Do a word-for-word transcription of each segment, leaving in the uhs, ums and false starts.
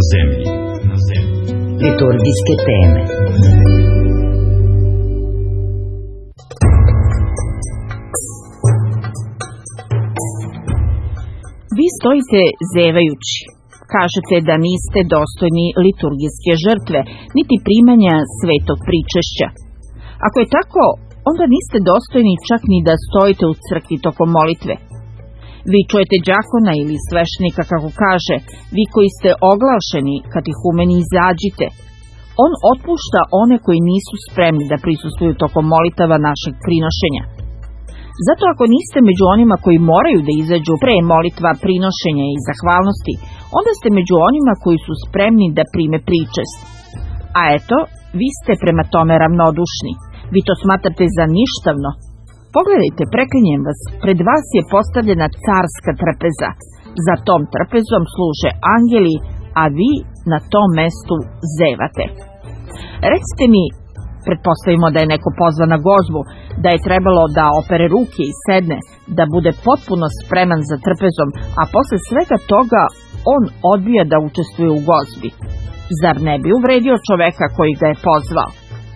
zemlji. Na zemlji. Liturgijske teme. Vi stojite zevajući. Kažete da niste dostojni liturgijske žrtve, niti primanja svetog pričešća. Ako je tako, onda niste dostojni čak ni da stojite u crkvi tokom molitve. Vi čujete đakona ili sveštenika kako kaže, vi koji ste oglašeni, katihumeni, izađite. On otpušta one koji nisu spremni da prisustvuju tokom molitava našeg prinošenja. Zato ako niste među onima koji moraju da izađu pre molitva, prinošenja i zahvalnosti, onda ste među onima koji su spremni da prime pričest. A eto, vi ste prema tome ravnodušni. Vi to smatrate za ništavno. Pogledajte, preklinjem vas, pred vas je postavljena carska trpeza. Za tom trpezom služe angeli, a vi na tom mestu zevate. Recite mi, pretpostavimo da je neko pozvan na gozbu, da je trebalo da opere ruke i sedne, da bude potpuno spreman za trpezom, a posle svega toga on odbija da učestvuje u gozbi. Zar ne bi uvredio čoveka koji ga je pozvao?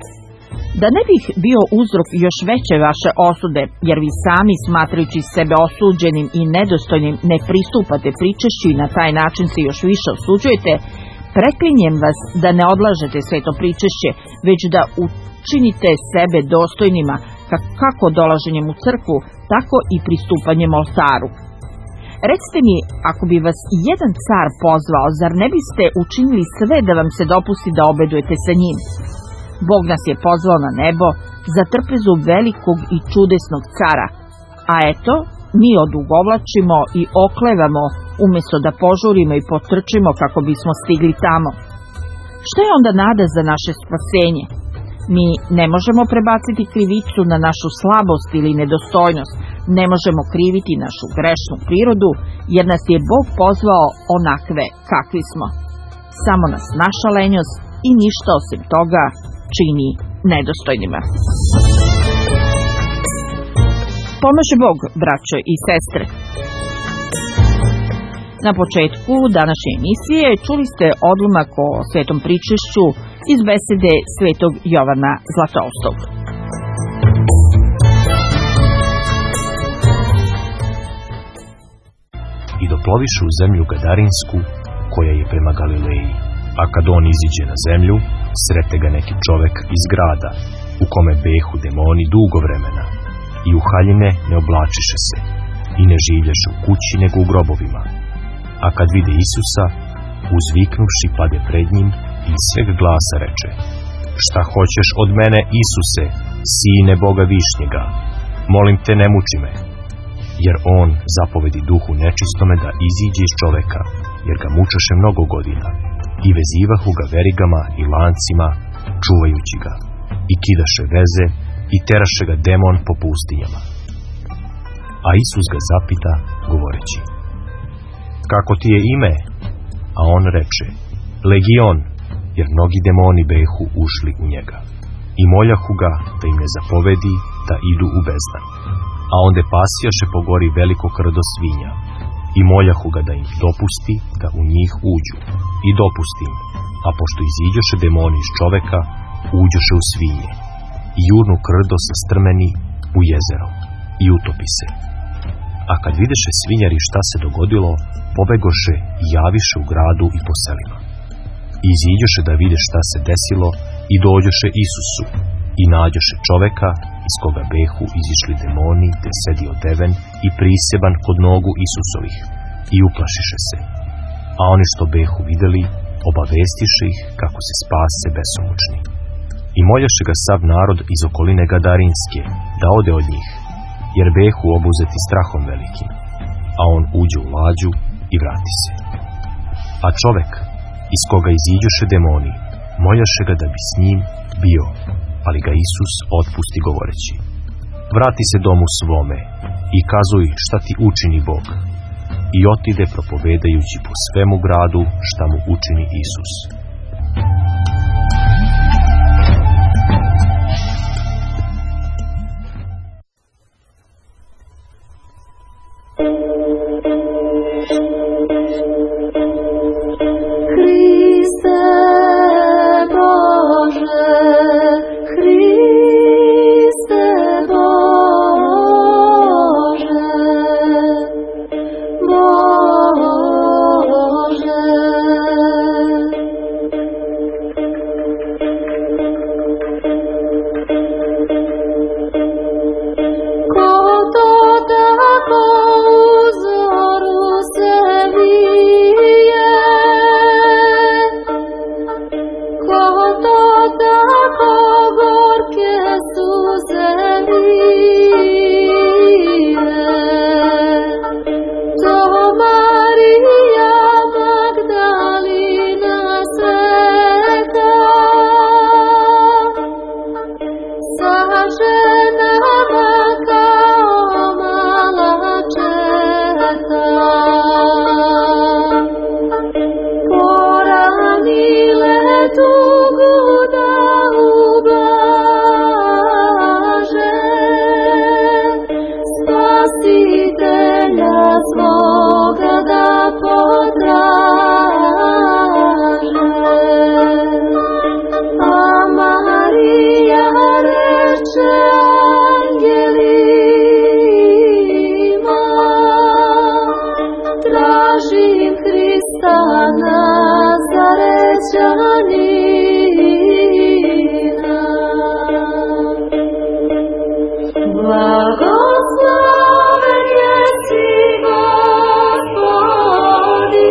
Da ne bih bio uzrok još veće vaše osude, jer vi sami smatrajući sebe osuđenim i nedostojnim ne pristupate pričešću i na taj način se još više osuđujete, preklinjem vas da ne odlažete sveto pričešće, već da učinite sebe dostojnima kako dolaženjem u crkvu, tako i pristupanjem oltaru. Recite mi, ako bi vas jedan car pozvao, zar ne biste učinili sve da vam se dopusti da obedujete sa njim? Bog nas je pozvao na nebo za trpezu velikog i čudesnog cara, a eto, mi odugovlačimo i oklevamo umjesto da požurimo i potrčimo kako bismo stigli tamo. Šta je onda nada za naše spasenje? Mi ne možemo prebaciti krivicu na našu slabost ili nedostojnost, ne možemo kriviti našu grešnu prirodu, jer nas je Bog pozvao onakve kakvi smo. Samo nas naša lenjost i ništa osim toga čini nedostojnima. Pomaže Bog, braćo i sestre. Na početku današnje emisije čuli ste odlomak o svetom pričešću iz besede svetog Jovana Zlatoustog. I doploviše u zemlju Gadarinsku, koja je prema Galileji. A kad on iziđe na zemlju, srete ga neki čovek iz grada, u kome behu demoni dugo vremena, i u haljine ne oblačiše se, i ne življeše u kući nego u grobovima. A kad vide Isusa, uzviknuši pade pred njim i iz sveg glasa reče: Šta hoćeš od mene, Isuse, sine Boga višnjega? Molim te, ne muči me. Jer on zapovedi duhu nečistome da iziđe iz čoveka, jer ga mučaše mnogo godina, i vezivahu ga verigama i lancima, čuvajući ga, i kidaše veze, i teraše ga demon po pustinjama. A Isus ga zapita, govoreći: Kako ti je ime? A on reče: Legion, jer mnogi demoni behu ušli u njega. I moljahu ga da im ne zapovedi da idu u bezdan. A onde pasjaše po gori veliko krdo svinja. I moljahu ga da im dopusti da u njih uđu. I dopustim, a pošto iziđoše demoni iz čoveka, uđoše u svinje. I jurnu krdo sa strmeni u jezero. I utopi se. A kad videše svinjari šta se dogodilo, pobegoše i javiše u gradu i po selima. I iziđoše da vide šta se desilo i dođoše Isusu i nađoše čoveka iz koga behu izišli demoni, te sedio deven i priseban kod nogu Isusovih, i uplašiše se. A oni što behu videli, obavestiše ih kako se spase besomučni. I moljaše ga sav narod iz okoline Gadarinske da ode od njih, jer behu obuzeti strahom velikim. A on uđe u lađu i vrati se. A čovek, iz koga iziđoše demoni, moljaše ga da bi s njim bio, ali ga Isus otpusti govoreći: Vrati se domu svome i kazuj šta ti učini Bog. I otide propovedajući po svemu gradu šta mu učini Isus. Hri tražim Hrista Nazarećanina. Blagosloven jesi Gospodi,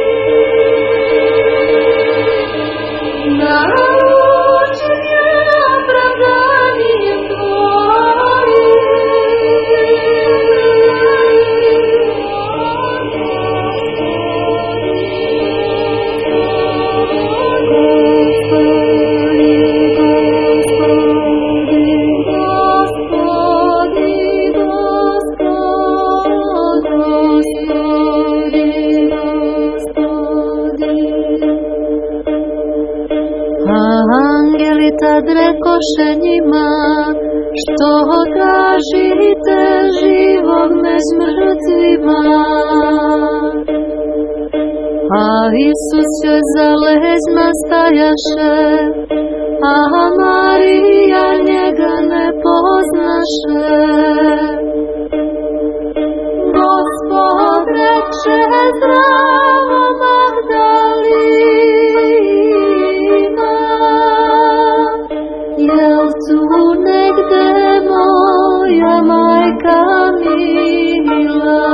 nauči me opravdanjem Tvojim. Angeli tad rekoše njima, što tražite živog među mrtvima. A Isus joj za leđima stajaše, a Marija njega ne poznaše. Gospod reče, zdravo Magdalina, jel tu negde moja majka mila?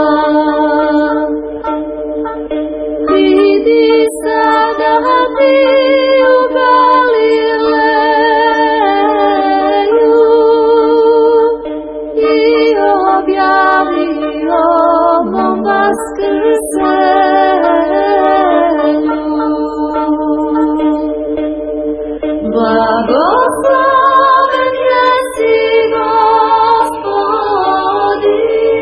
Idi sada ti u Galileju i objavi o mom vaskrsenju. Blagosloven jesi Gospodi,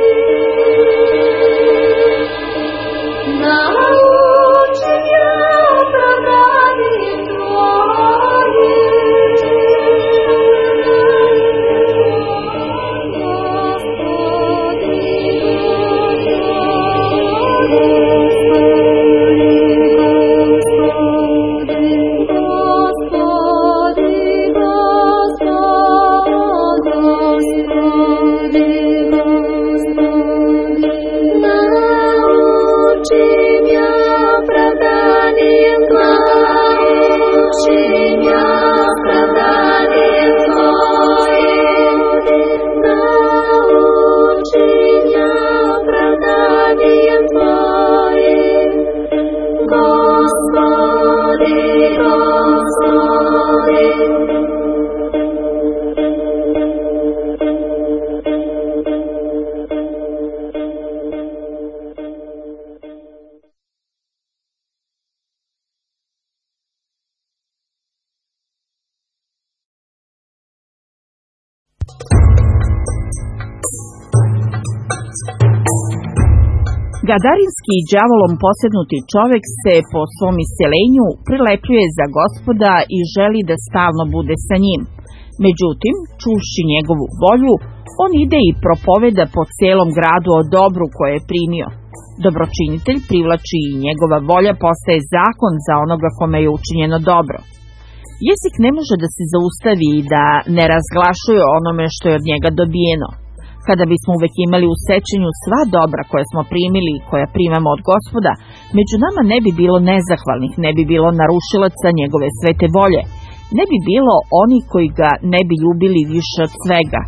nauči me opravdanjem Tvojim. Gadarinski i đavolom posjednuti čovjek se po svom isceljenju prilepljuje za Gospoda i želi da stalno bude sa njim. Međutim, čuvši njegovu volju, on ide i propoveda po cijelom gradu o dobru koje je primio. Dobročinitelj privlači i njegova volja postaje zakon za onoga kome je učinjeno dobro. Jezik ne može da se zaustavi i da ne razglašuje onome što je od njega dobijeno. Kada bismo uvek imali u sećanju sva dobra koje smo primili i koja primamo od Gospoda, među nama ne bi bilo nezahvalnih, ne bi bilo narušilaca njegove svete volje, ne bi bilo oni koji ga ne bi ljubili više od svega.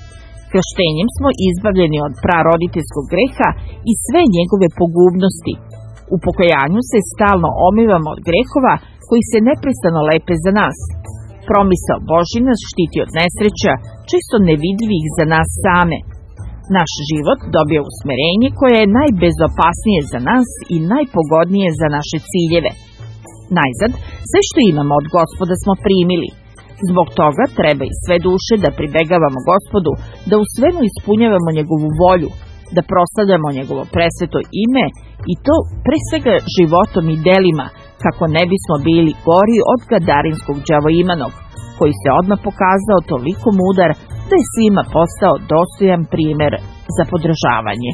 Krštenjem smo izbavljeni od praroditeljskog greha i sve njegove pogubnosti. U pokajanju se stalno omivamo od grehova koji se neprestano lepe za nas. Promisao Božji nas štiti od nesreća, čisto nevidljivih za nas same. Naš život dobija usmerenje koje je najbezopasnije za nas i najpogodnije za naše ciljeve. Najzad, sve što imamo od Gospoda smo primili. Zbog toga treba i sve duše da pribegavamo Gospodu, da u svemu ispunjavamo njegovu volju, da proslavljamo njegovo presveto ime i to pre svega životom i delima, kako ne bismo bili gori od gadarinskog đavoimanog, koji se odmah pokazao toliko mudar da je svima postao dostojan primer za podržavanje.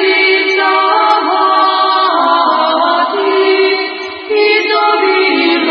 Thank you.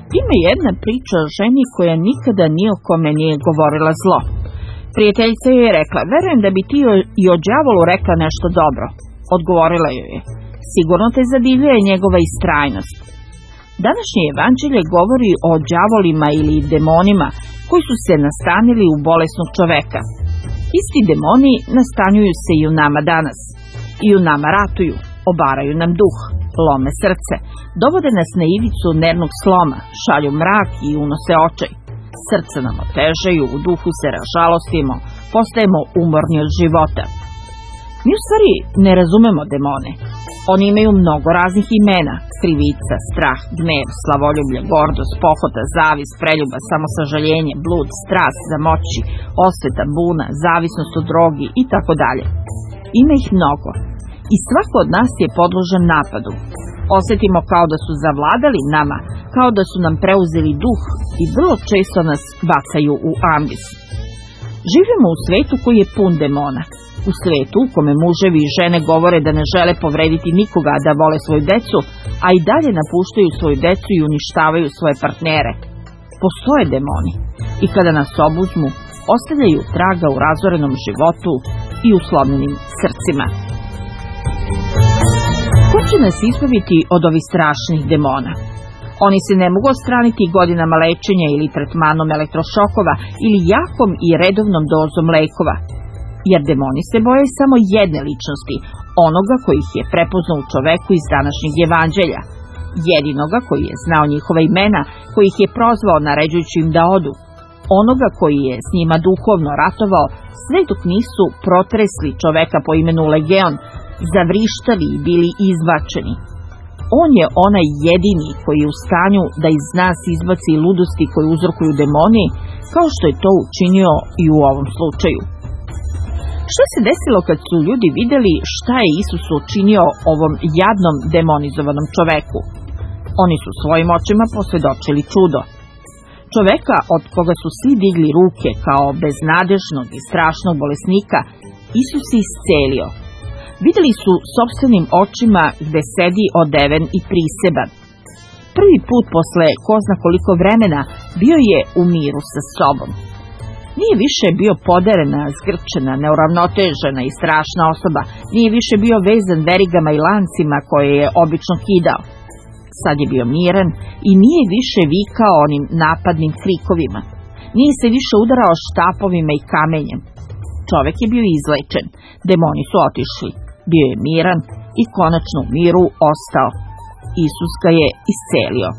Ima jedna priča o ženi koja nikada ni o kome nije govorila zlo. Prijateljica joj je rekla: verujem da bi ti i o đavolu rekla nešto dobro. Odgovorila joj je: sigurno te zadivljuje njegova istrajnost. Današnje evanđelje govori o đavolima ili demonima koji su se nastanili u bolesnog čoveka. Isti demoni nastanjuju se i u nama danas. I u nama ratuju, obaraju nam duh, lome srce, dovode nas na ivicu nervnog sloma, šalju mrak i unose očaj. Srce nam otežaju, u duhu se ražalostimo, postajemo umorni od života. Mi u stvari ne razumemo demone. Oni imaju mnogo raznih imena: krivica, strah, gnev, slavoljublje, gordost, pohota, zavis, preljuba, samosažaljenje, blud, strast za moći, osveta, buna, zavisnost od drogi i tako dalje. Ima ih mnogo i svako od nas je podložan napadu. Osjetimo kao da su zavladali nama, kao da su nam preuzeli duh i vrlo često nas bacaju u ambis. Živimo u svetu koji je pun demona. U svetu u kome muževi i žene govore da ne žele povrediti nikoga, da vole svoju decu, a i dalje napuštaju svoju decu i uništavaju svoje partnere. Postoje demoni i kada nas obuzmu, ostavljaju traga u razorenom životu i u slomljenim srcima. Ko će nas izbaviti od ovih strašnih demona? Oni se ne mogu odstraniti godinama lečenja ili tretmanom elektrošokova ili jakom i redovnom dozom lekova. Jer demoni se boje samo jedne ličnosti, onoga koji ih je prepoznao u čoveku iz današnjeg evanđelja, jedinoga koji je znao njihova imena, koji ih je prozvao naređujući im da odu, onoga koji je s njima duhovno ratovao sve dok nisu protresli čoveka po imenu Legeon, zavrištali i bili izbačeni. On je onaj jedini koji je u stanju da iz nas izbaci ludosti koje uzrokuju demoni, kao što je to učinio i u ovom slučaju. Šta se desilo kad su ljudi vidjeli šta je Isus učinio ovom jadnom demonizovanom čoveku? Oni su svojim očima posvjedočili čudo. Čoveka od koga su svi digli ruke kao beznadežnog i strašnog bolesnika, Isus je iscelio. Vidjeli su sopstvenim očima gde sedi odeven i priseban. Prvi put posle ko zna koliko vremena bio je u miru sa sobom. Nije više bio poderena, zgrčena, neuravnotežena i strašna osoba, nije više bio vezan verigama i lancima koje je obično kidao. Sad je bio miran i nije više vikao onim napadnim krikovima. Nije se više udarao štapovima i kamenjem. Čovek je bio izlečen, demoni su otišli, bio je miran i konačno u miru ostao. Isus ga je iscelio.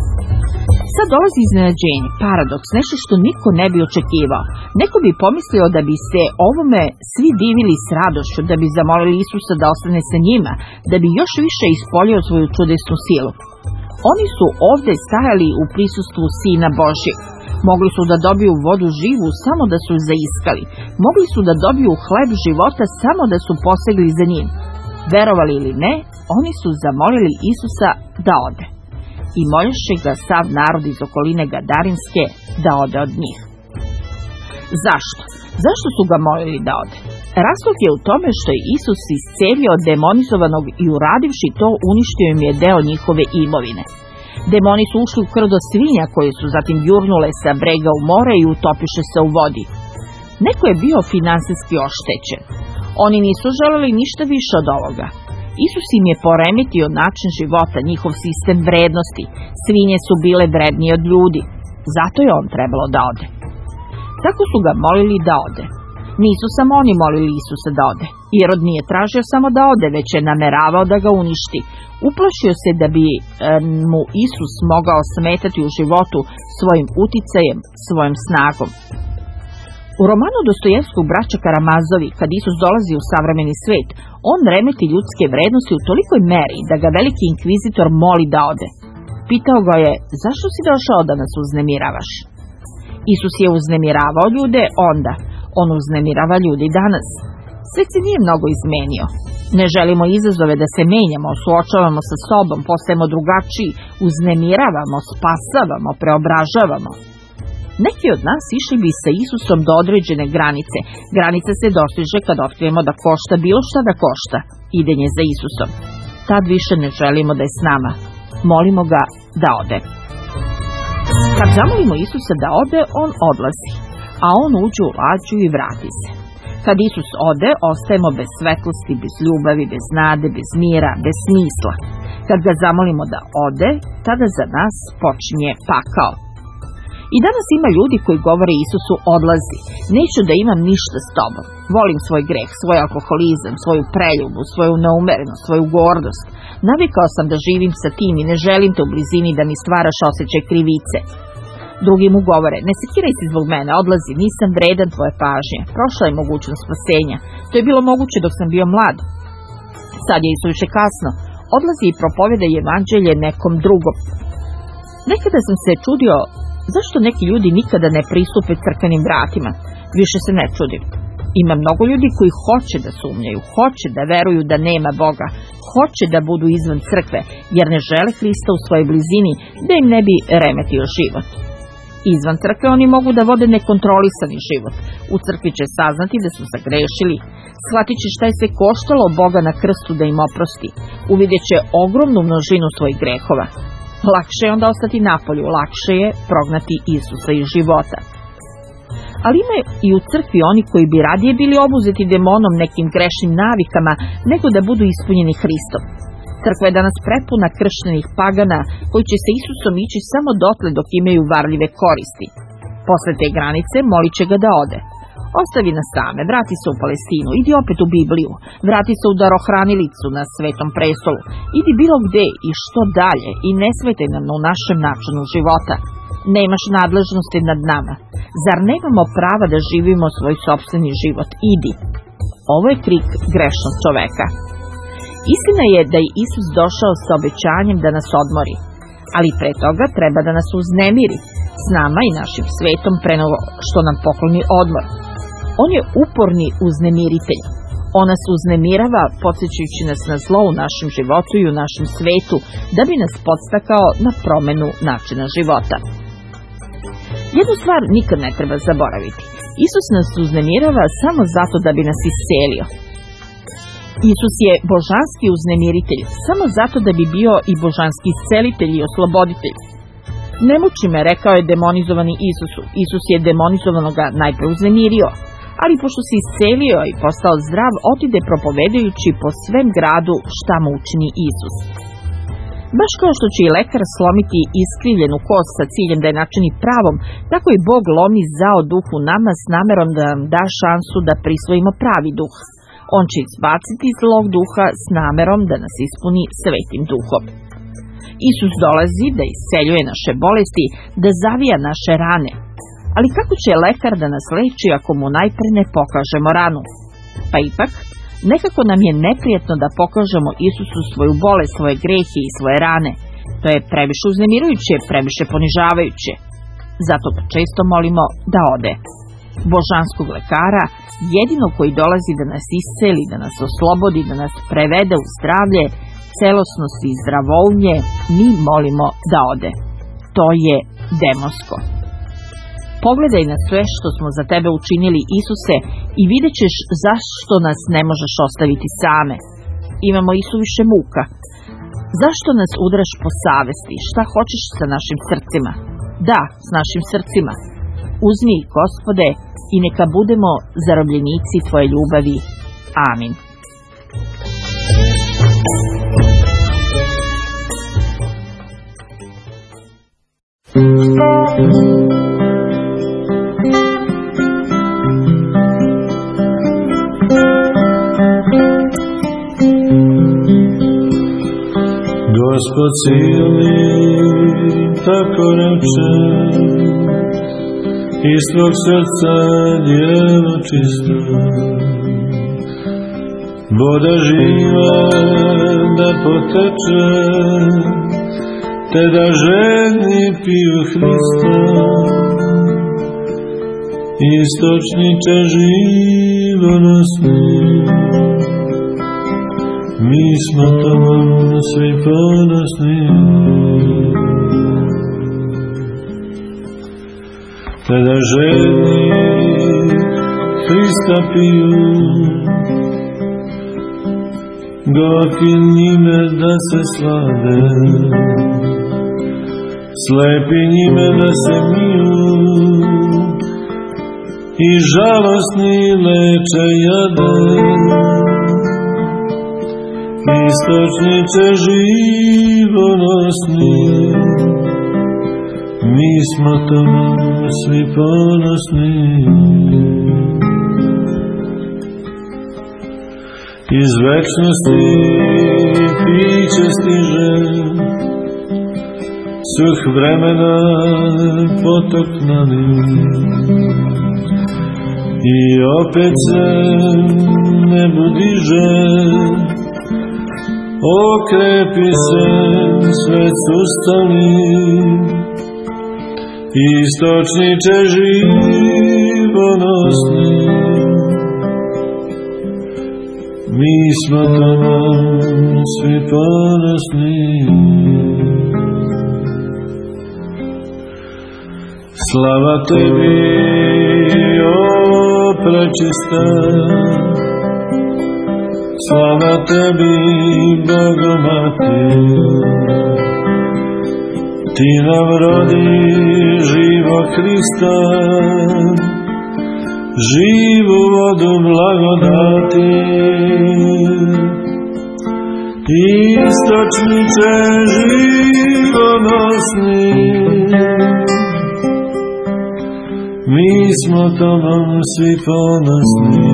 Sad dolazi iznenađenje, paradoks, nešto što niko ne bi očekivao. Neko bi pomislio da bi se ovome svi divili s radošću, da bi zamolili Isusa da ostane sa njima, da bi još više ispoljio svoju čudesnu silu. Oni su ovde stajali u prisustvu Sina Božjeg. Mogli su da dobiju vodu živu samo da su zaiskali. Mogli su da dobiju hleb života samo da su posegli za njim. Verovali ili ne, oni su zamolili Isusa da ode. I molješe ga sav narod iz okoline Gadarinske da ode od njih. Zašto? Zašto su ga molili da ode? Razlog je u tome što je Isus iscelio demonizovanog i uradivši to uništio im je deo njihove imovine. Demoni su ušli u krdo svinja koje su zatim jurnule sa brega u more i utopiše se u vodi. Neko je bio finansijski oštećen. Oni nisu želeli ništa više od ovoga. Isus im je poremetio način života, njihov sistem vrednosti. Svinje su bile vrednije od ljudi. Zato je on trebalo da ode. Tako su ga molili da ode. Nisu samo oni molili Isusa da ode. Irod nije tražio samo da ode, već je nameravao da ga uništi. Uplašio se da bi e, mu Isus mogao smetati u životu svojim uticajem, svojom snagom. U romanu Dostojevskog Braća Karamazovi, kad Isus dolazi u savremeni svet, on remeti ljudske vrednosti u tolikoj meri da ga veliki inkvizitor moli da ode. Pitao ga je: zašto si došao da nas uznemiravaš? Isus je uznemiravao ljude onda, on uznemirava ljudi danas. Svet se nije mnogo izmenio. Ne želimo izazove da se menjamo, suočavamo sa sobom, postajemo drugačiji, uznemiravamo, spasavamo, preobražavamo. Neki od nas išli bi sa Isusom do određene granice. Granica se dostiže kad otkrijemo da košta bilo šta da košta idenje za Isusom. Tad više ne želimo da je s nama. Molimo ga da ode. Kad zamolimo Isusa da ode, on odlazi, a on uđe u lađu i vrati se. Kad Isus ode, ostajemo bez svetlosti, bez ljubavi, bez nade, bez mira, bez smisla. Kad ga zamolimo da ode, tada za nas počinje pakao. I danas ima ljudi koji govore Isusu: odlazi, neću da imam ništa s tobom. Volim svoj greh, svoj alkoholizam, svoju preljubu, svoju neumerenost, svoju gordost. Navikao sam da živim sa tim i ne želim te u blizini da mi stvaraš osjećaj krivice. Drugi mu govore: ne sekiraj se zbog mene, odlazi, nisam vredan tvoje pažnje. Prošla je mogućnost spasenja. To je bilo moguće dok sam bio mlad. Sad je isuviše kasno. Odlazi i propoveda evanđelje nekom drugom. Nekada sam se čudio zašto neki ljudi nikada ne pristupe crkvenim vratima. Više se ne čudim. Ima mnogo ljudi koji hoće da sumnjaju, hoće da veruju da nema Boga, hoće da budu izvan crkve, jer ne žele Hrista u svojoj blizini, da im ne bi remetio život. Izvan crkve oni mogu da vode nekontrolisani život. U crkvi će saznati da su zagrešili. Shvatit će šta je sve koštalo Boga na krstu da im oprosti. Uvidjet će ogromnu množinu svojih grehova. Lakše je onda ostati napolju, lakše je prognati Isusa iz života. Ali ima i u crkvi oni koji bi radije bili obuzeti demonom, nekim grešnim navikama, nego da budu ispunjeni Hristom. Crkva je danas prepuna krštenih pagana koji će se Isusom ići samo dotle dok imaju varljive koristi. Posle te granice molit će ga da ode. Ostavi nas same, vrati se u Palestinu, idi opet u Bibliju, vrati se u darohranilicu na Svetom prestolu, idi bilo gde i što dalje i ne smetaj nam u našem načinu života. Nemaš nadležnosti nad nama. Zar nemamo prava da živimo svoj sopstveni život? Idi. Ovo je krik grešnog čoveka. Istina je da je Isus došao sa obećanjem da nas odmori, ali pre toga treba da nas uznemiri s nama i našim svetom pre nego što nam pokloni odmor. On je uporni uznemiritelj. On nas uznemirava podsjećajući nas na zlo u našem životu i u našem svetu da bi nas podstakao na promenu načina života. Jednu stvar nikad ne treba zaboraviti. Isus nas uznemirava samo zato da bi nas iscelio. Isus je božanski uznemiritelj samo zato da bi bio i božanski iscelitelj i osloboditelj. Ne muči me, rekao je demonizovani Isusu. Isus je demonizovanoga najpre uznemirio, ali pošto se iscelio i postao zdrav, otide propovedajući po svem gradu šta mu učini Isus. Baš kao što će i lekar slomiti iskrivljenu kost sa ciljem da je načini pravom, tako i Bog lomi zao duh u nama s namerom da nam da šansu da prisvojimo pravi duh. On će izbaciti zlog duha s namerom da nas ispuni svetim duhom. Isus dolazi da isceljuje naše bolesti, da zavija naše rane. Ali kako će lekar da nas leči ako mu najpre ne pokažemo ranu? Pa ipak, nekako nam je neprijatno da pokažemo Isusu svoju bolest, svoje grehe i svoje rane. To je previše uznemirujuće, previše ponižavajuće. Zato ga često molimo da ode. Božanskog lekara, jedino koji dolazi da nas isceli, da nas oslobodi, da nas prevede u zdravlje, celosnost i zdravoumlje, mi molimo da ode. To je demonsko. Pogledaj na sve što smo za tebe učinili, Isuse, i vidjet ćeš zašto nas ne možeš ostaviti same. Imamo isuviše muka. Zašto nas udraš po savesti? Šta hoćeš sa našim srcima? Da, s našim srcima. Uzmi, Gospode, i neka budemo zarobljenici tvoje ljubavi. Amin. Gospod silni tako reče, iz tvog srca djevo čisto, voda živa da poteče, te da žedni piju Hrista, istočniče živonosni. Mi smo tobom svi ponosni, tada žedni Hrista piju, gorki njime da se slade, slepi njime da se miju i žalosni leče jade. Istočniče živonosni, mi smo tamo svi ponosni. Iz večnosti piće stiže, suh vremena potok naliv. I opet se nebu diže, okrepi se svet sustavni. Istočniče živonosni, mi smo tamo svi ponosni. Slava tebi, o prečista, slava tebi, Bogomati. Ti nam rodi živog Hrista, živu vodu blagodati. Istočniče živonosni, mi smo tobom svi ponosni.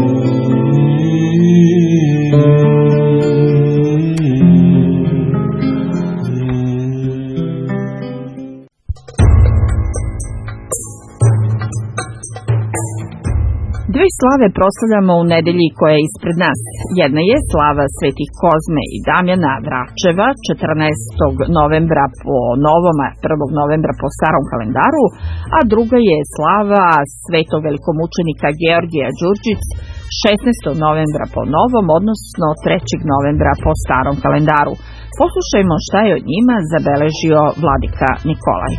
Dve slave proslavljamo u nedelji koja je ispred nas. Jedna je slava svetih Kozme i Damjana Vračeva četrnaestog novembra po novom, a prvog novembra po starom kalendaru, a druga je slava svetog velikomučenika Georgija Đurđic šesnaestog novembra po novom, odnosno trećeg novembra po starom kalendaru. Poslušajmo šta je od njima zabeležio vladika Nikolaj.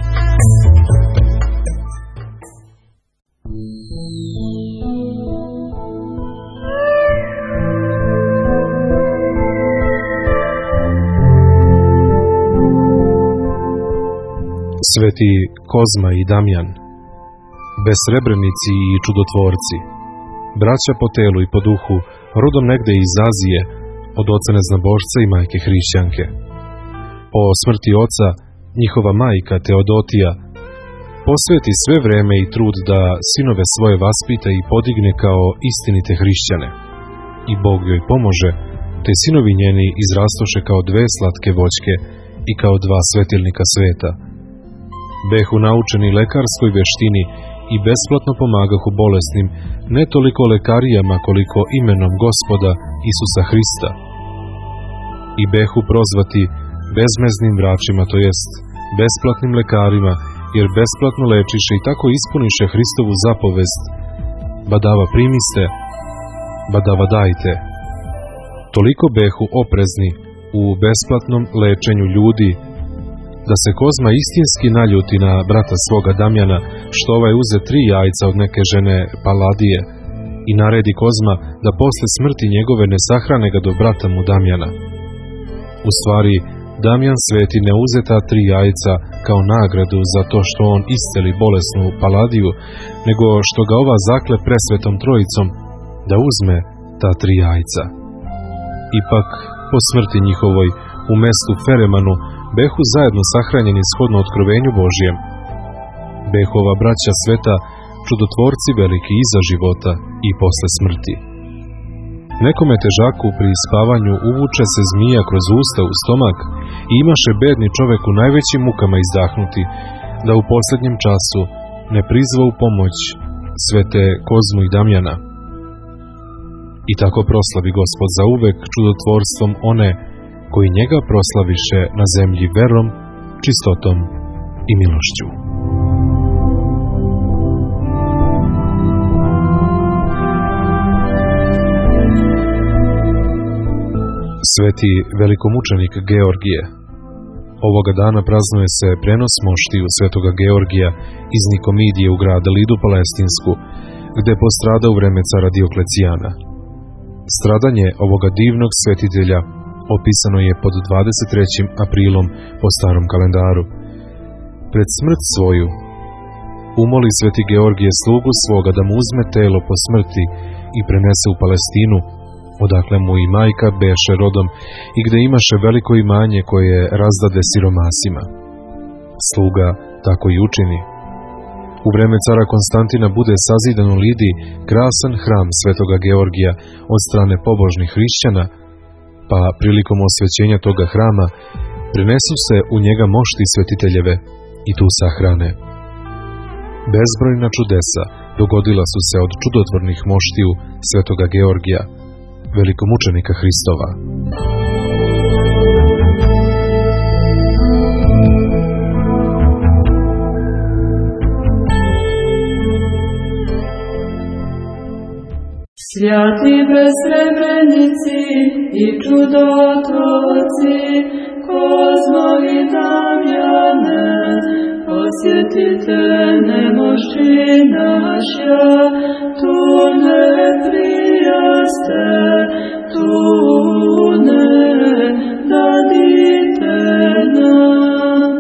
Sveti Kozma i Damjan, besrebrenici i čudotvorci, braća po telu i po duhu, rodom negde iz Azije, od oca Neznabošca i majke hrišćanke. Po smrti oca, njihova majka Teodotija posveti sve vreme i trud da sinove svoje vaspita i podigne kao istinite hrišćane. I Bog joj pomože, te sinovi njeni izrastoše kao dve slatke voćke i kao dva svetilnika sveta. Behu naučeni lekarskoj veštini i besplatno pomagahu bolesnim, ne toliko lekarijama koliko imenom Gospoda Isusa Hrista. I behu prozvati bezmeznim vračima, to jest besplatnim lekarima, jer besplatno lečiše i tako ispuniše Hristovu zapovest: badava primiste, badava dajte. Toliko behu oprezni u besplatnom lečenju ljudi, da se Kozma istinski naljuti na brata svoga Damjana, što ovaj uze tri jajca od neke žene Paladije, i naredi Kozma da posle smrti njegove ne sahrane ga do brata mu Damjana. U stvari, Damjan sveti ne uze ta tri jajca kao nagradu za to što on isceli bolesnu Paladiju, nego što ga ova zakle presvetom trojicom da uzme ta tri jajca. Ipak, po smrti njihovoj, u mestu Feremanu, behu zajedno sahranjeni shodno otkrovenju Božijem. Behova braća sveta, čudotvorci veliki iza života i posle smrti. Nekome težaku pri spavanju uvuče se zmija kroz usta u stomak i imaše bedni čovek u najvećim mukama izdahnuti, da u posljednjem času ne prizva u pomoć svete Kozmu i Damjana. I tako proslavi Gospod za uvek čudotvorstvom one koji njega proslaviše na zemlji verom, čistotom i milošću. Sveti velikomučenik Georgije. Ovoga dana praznuje se prenos moštiju svetoga Georgija iz Nikomidije u grad Lidu Palestinsku, gde postrada u vreme cara Dioklecijana. Stradanje ovoga divnog svetitelja opisano je pod dvadeset trećim aprilom po starom kalendaru. pred smrt svoju, umoli sveti Georgije slugu svoga da mu uzme telo po smrti i prenese u Palestinu, odakle mu i majka beše rodom i gde imaše veliko imanje koje razdade siromasima. Sluga tako i učini. U vreme cara Konstantina bude sazidan u Lidiji krasan hram svetoga Georgija od strane pobožnih hrišćana, pa prilikom osvećenja toga hrama prinesu se u njega mošti svetiteljeve i tu sahrane. Bezbrojna čudesa dogodila su se od čudotvornih moštiju svetoga Georgija, velikomučenika Hristova. Svjati besrebrenici i čudotvorci, Kozmo i Damjane, posjetite nemoći naša, tu ne prijaste, tu ne dadite nam.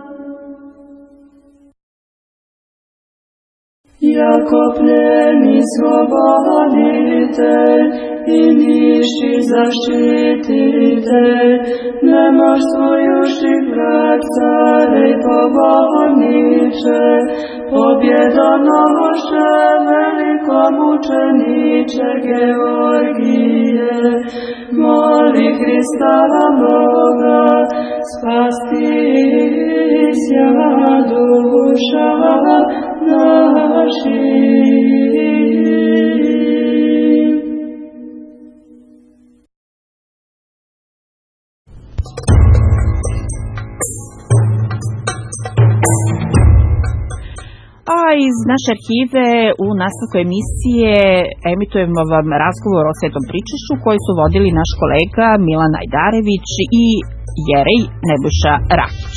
Jako pljeni slobodite i niši zaštitite, nemož svojuših brat care i poborniče, pobjedonoše velikomučeniče Georgije, moli Hrista Boga, spasti sja duša naši. A iz naše arhive u nastavku emisije emitujemo vam razgovor o Svetom pričešću koji su vodili naš kolega Milan Ajdarević i jerej Nebojša Rakić.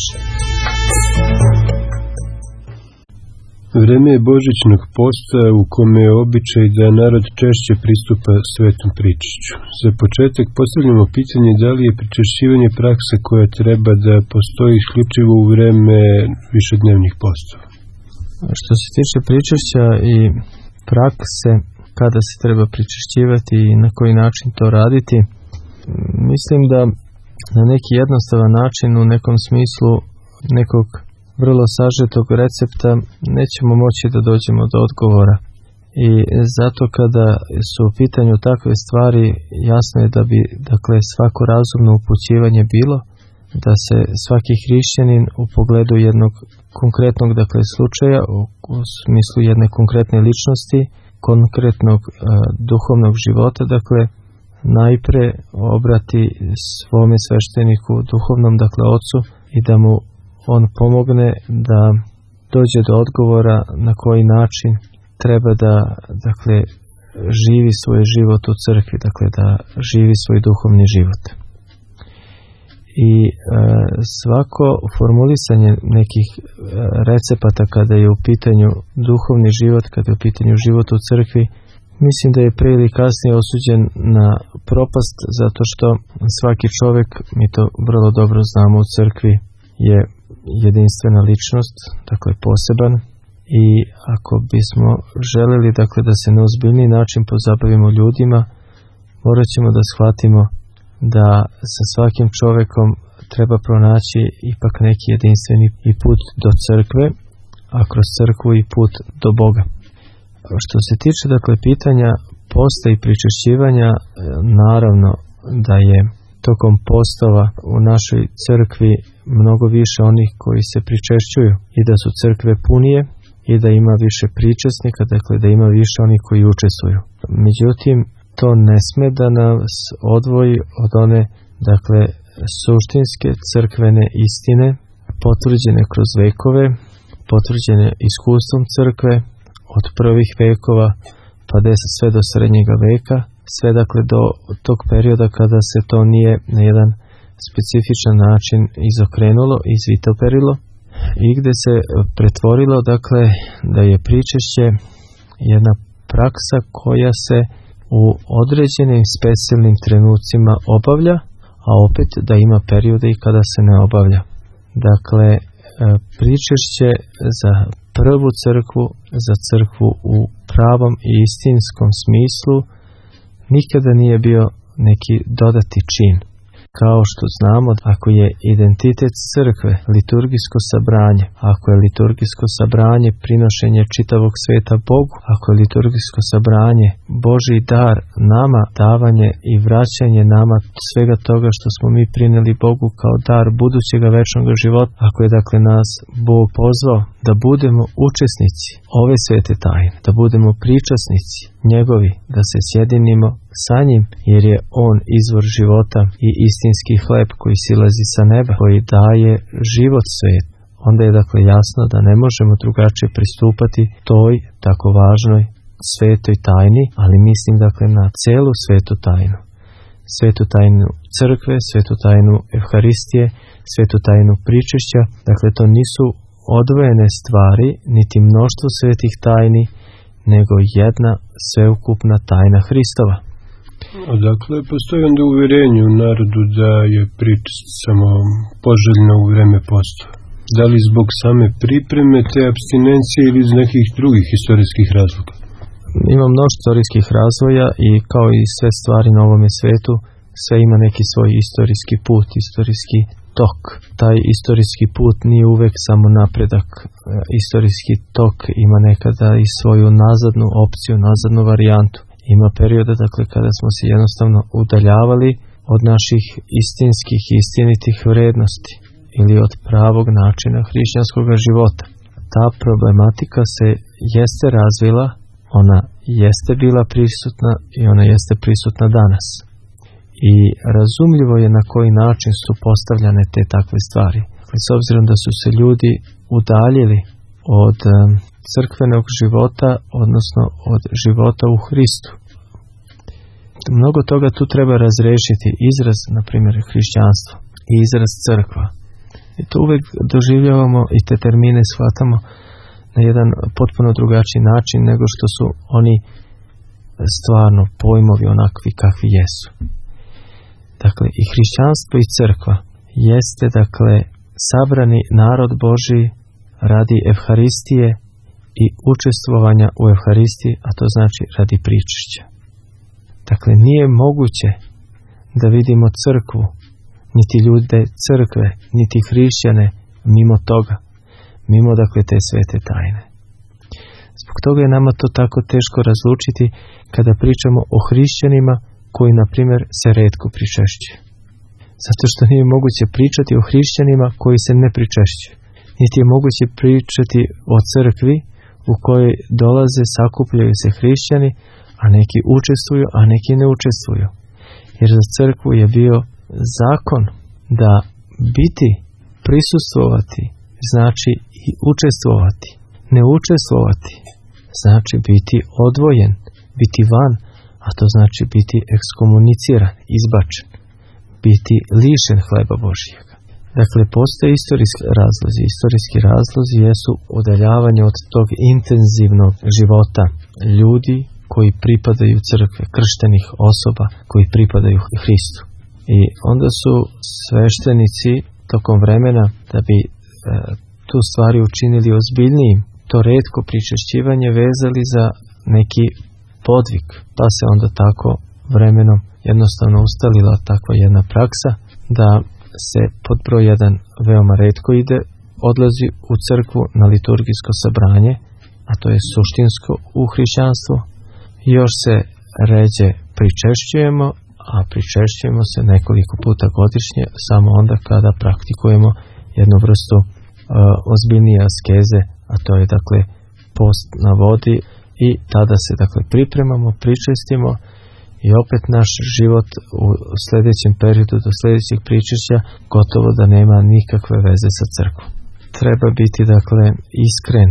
Vreme je božićnog posta u kome je običaj da narod češće pristupa Svetom pričešću. Za početak postavljamo pitanje da li je pričešćivanje praksa koja treba da postoji isključivo u vreme višednevnih postova. Što se tiče pričešća i prakse kada se treba pričešćivati i na koji način to raditi, mislim da na neki jednostavan način, u nekom smislu nekog vrlo sažetog recepta nećemo moći da dođemo do odgovora. I zato kada su u pitanju takve stvari, jasno je da bi dakle svako razumno upućivanje bilo da se svaki hrišćanin u pogledu jednog konkretnog dakle slučaja, u, u smislu jedne konkretne ličnosti, konkretnog uh, duhovnog života, dakle najpre obrati svome svešteniku, duhovnom dakle ocu, i da mu on pomogne da dođe do odgovora na koji način treba da dakle živi svoj život u crkvi, dakle da živi svoj duhovni život. I e, svako formulisanje nekih e, recepata kada je u pitanju duhovni život, kada je u pitanju život u crkvi, mislim da je pre ili kasnije osuđen na propast, zato što svaki čovjek, mi to vrlo dobro znamo u crkvi, je jedinstvena ličnost, dakle poseban, i ako bismo želeli dakle da se na ozbiljniji način pozabavimo ljudima, morat ćemo da shvatimo da sa svakim čovjekom treba pronaći ipak neki jedinstveni i put do crkve, a kroz crkvu i put do Boga. Što se tiče dakle pitanja posta i pričešćivanja, naravno da je tokom postova u našoj crkvi mnogo više onih koji se pričešćuju i da su crkve punije i da ima više pričesnika, dakle da ima više onih koji učestvuju. Međutim, to ne sme da nas odvoji od one, dakle, suštinske crkvene istine, potvrđene kroz vekove, potvrđene iskustvom crkve, od prvih vekova pa deseti sve do srednjega veka, sve dakle do tog perioda kada se to nije na jedan specifičan način izokrenulo, izvitoperilo i gde se pretvorilo, dakle, da je pričešće jedna praksa koja se u određenim specijalnim trenucima obavlja, a opet da ima periode i kada se ne obavlja. Dakle, pričešće za prvu crkvu, za crkvu u pravom i istinskom smislu, nikada nije bio neki dodati čin. Kao što znamo, ako je identitet crkve liturgijsko sabranje, ako je liturgijsko sabranje prinošenje čitavog sveta Bogu, ako je liturgijsko sabranje Božji dar nama, davanje i vraćanje nama svega toga što smo mi prinijeli Bogu kao dar budućega večnog života, ako je dakle nas Bog pozvao da budemo učesnici ove svete tajne, da budemo pričasnici njegovi, da se sjedinimo sa njim, jer je on izvor života i istinski hleb koji silazi sa neba, koji daje život svet. Onda je dakle jasno da ne možemo drugačije pristupati toj tako važnoj svetoj tajni, ali mislim dakle na celu svetu tajnu. Svetu tajnu crkve, svetu tajnu Evharistije, svetu tajnu pričešća. Dakle, to nisu odvojene stvari, niti mnoštvo svetih tajni, nego jedna sveukupna tajna Hristova. Odakle postoji onda uvjerenje u narodu da je pričest samo poželjna u vreme posta? Da li zbog same pripreme te apstinencije ili iz nekih drugih historijskih razloga? Ima mnoštvo historijskih razvoja i kao i sve stvari na ovome svetu, sve ima neki svoj istorijski put, istorijski tok. Taj istorijski put nije uvek samo napredak. Istorijski tok ima nekada i svoju nazadnu opciju, nazadnu varijantu. Ima perioda, dakle, kada smo se jednostavno udaljavali od naših istinskih i istinitih vrednosti ili od pravog načina hrišćanskog života. Ta problematika se jeste razvila, ona jeste bila prisutna i ona jeste prisutna danas. I razumljivo je na koji način su postavljane te takve stvari. S obzirom da su se ljudi udaljili od crkvenog života, odnosno od života u Hristu. Mnogo toga tu treba razrešiti. Izraz, na primjer, hrišćanstvo i izraz crkva. I to uvijek doživljavamo i te termine shvatamo na jedan potpuno drugačiji način nego što su oni stvarno pojmovi onakvi kakvi jesu. Dakle, i hrišćanstvo i crkva jeste, dakle, sabrani narod Božji radi Evharistije i učestvovanja u Evharistiji, a to znači radi pričešća. Dakle, nije moguće da vidimo crkvu, niti ljude crkve, niti hrišćane mimo toga, mimo dakle te svete tajne. Zbog toga je nama to tako teško razlučiti kada pričamo o hrišćanima koji, na primjer, se retko pričešćuju. Zato što nije moguće pričati o hrišćanima koji se ne pričešćuju. Niti je moguće pričati o crkvi u kojoj dolaze, sakupljaju se hrišćani, a neki učestvuju, a neki ne učestvuju. Jer za crkvu je bio zakon da biti, prisustvovati, znači i učestvovati. Ne učestvovati znači biti odvojen, biti van, a to znači biti ekskomuniciran, izbačen, biti lišen hleba Božjega. Dakle, postoje istorijski razlozi. Istorijski razlozi jesu udaljavanje od tog intenzivnog života ljudi koji pripadaju crkve, krštenih osoba koji pripadaju Hristu. I onda su sveštenici tokom vremena, da bi e, tu stvari učinili ozbiljnijim, to retko pričešćivanje vezali za neki podvig, pa se onda tako vremenom jednostavno ustalila takva jedna praksa da se pod broj jedan veoma retko ide, odlazi u crkvu na liturgijsko sabranje, a to je suštinsko u hrišćanstvu. Još se ređe pričešćujemo, a pričešćujemo se nekoliko puta godišnje, samo onda kada praktikujemo jednu vrstu uh, ozbiljnije askeze, a to je dakle post na vodi, i tada se dakle pripremamo, pričestimo i opet naš život u sljedećem periodu do sljedećeg pričešća gotovo da nema nikakve veze sa crkvom. Treba biti dakle iskren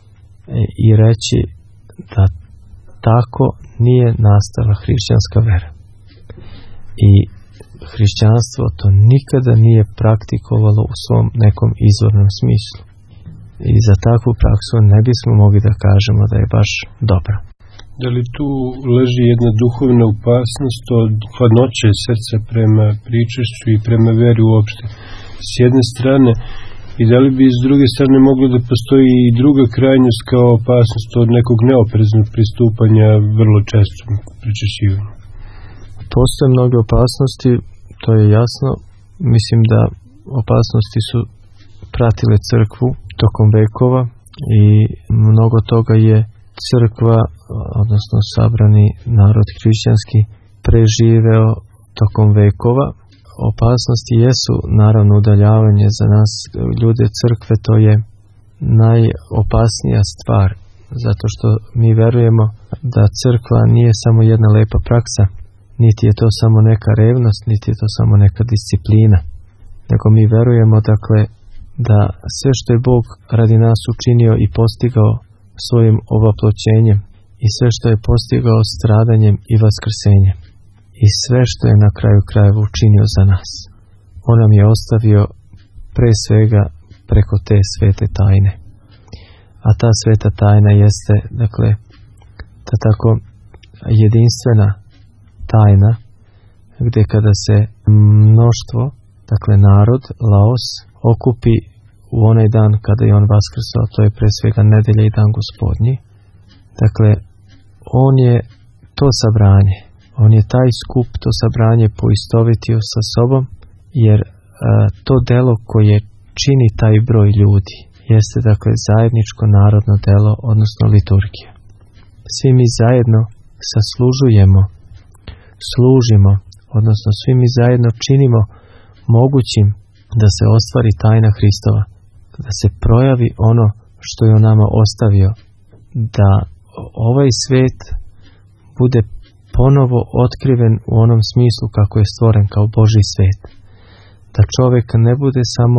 i reći da tako nije nastala hrišćanska vera. I hrišćanstvo to nikada nije praktikovalo u svom nekom izvornom smislu. I za takvu praksu ne bismo mogli da kažemo da je baš dobra. Da li tu leži jedna duhovna opasnost od hladnoće srca prema pričešću i prema veri uopšte? S jedne strane, I da li bi s druge strane moglo da postoji i druga krajnost kao opasnost od nekog neopreznog pristupanja vrlo čestom pričešćivanju? Postoje mnoge opasnosti, to je jasno. Mislim da opasnosti su pratile crkvu tokom vekova i mnogo toga je crkva, odnosno sabrani narod hrišćanski, preživeo tokom vekova. Opasnosti jesu naravno udaljavanje za nas ljude crkve, to je najopasnija stvar, zato što mi verujemo da crkva nije samo jedna lepa praksa, niti je to samo neka revnost, niti je to samo neka disciplina, nego mi verujemo dakle da sve što je Bog radi nas učinio i postigao svojim ovaploćenjem i sve što je postigao stradanjem i vaskrsenjem i sve što je na kraju krajeva učinio za nas, on nam je ostavio pre svega preko te svete tajne. A ta sveta tajna jeste, dakle, ta tako jedinstvena tajna, gdje kada se mnoštvo, dakle narod, laos, okupi u onaj dan kada je on vaskrsao, to je pre svega nedelja i dan Gospodnji. Dakle, on je to sabranje, on je taj skup, to sabranje poistovitio sa sobom, jer a, to delo koje čini taj broj ljudi jeste dakle zajedničko narodno delo, odnosno liturgija. Svi mi zajedno saslužujemo, služimo, odnosno svi mi zajedno činimo mogućim da se ostvari tajna Hristova, da se projavi ono što je on nama ostavio, da ovaj svet bude ponovo otkriven u onom smislu kako je stvoren kao Božji svet. Da čovjek ne bude samo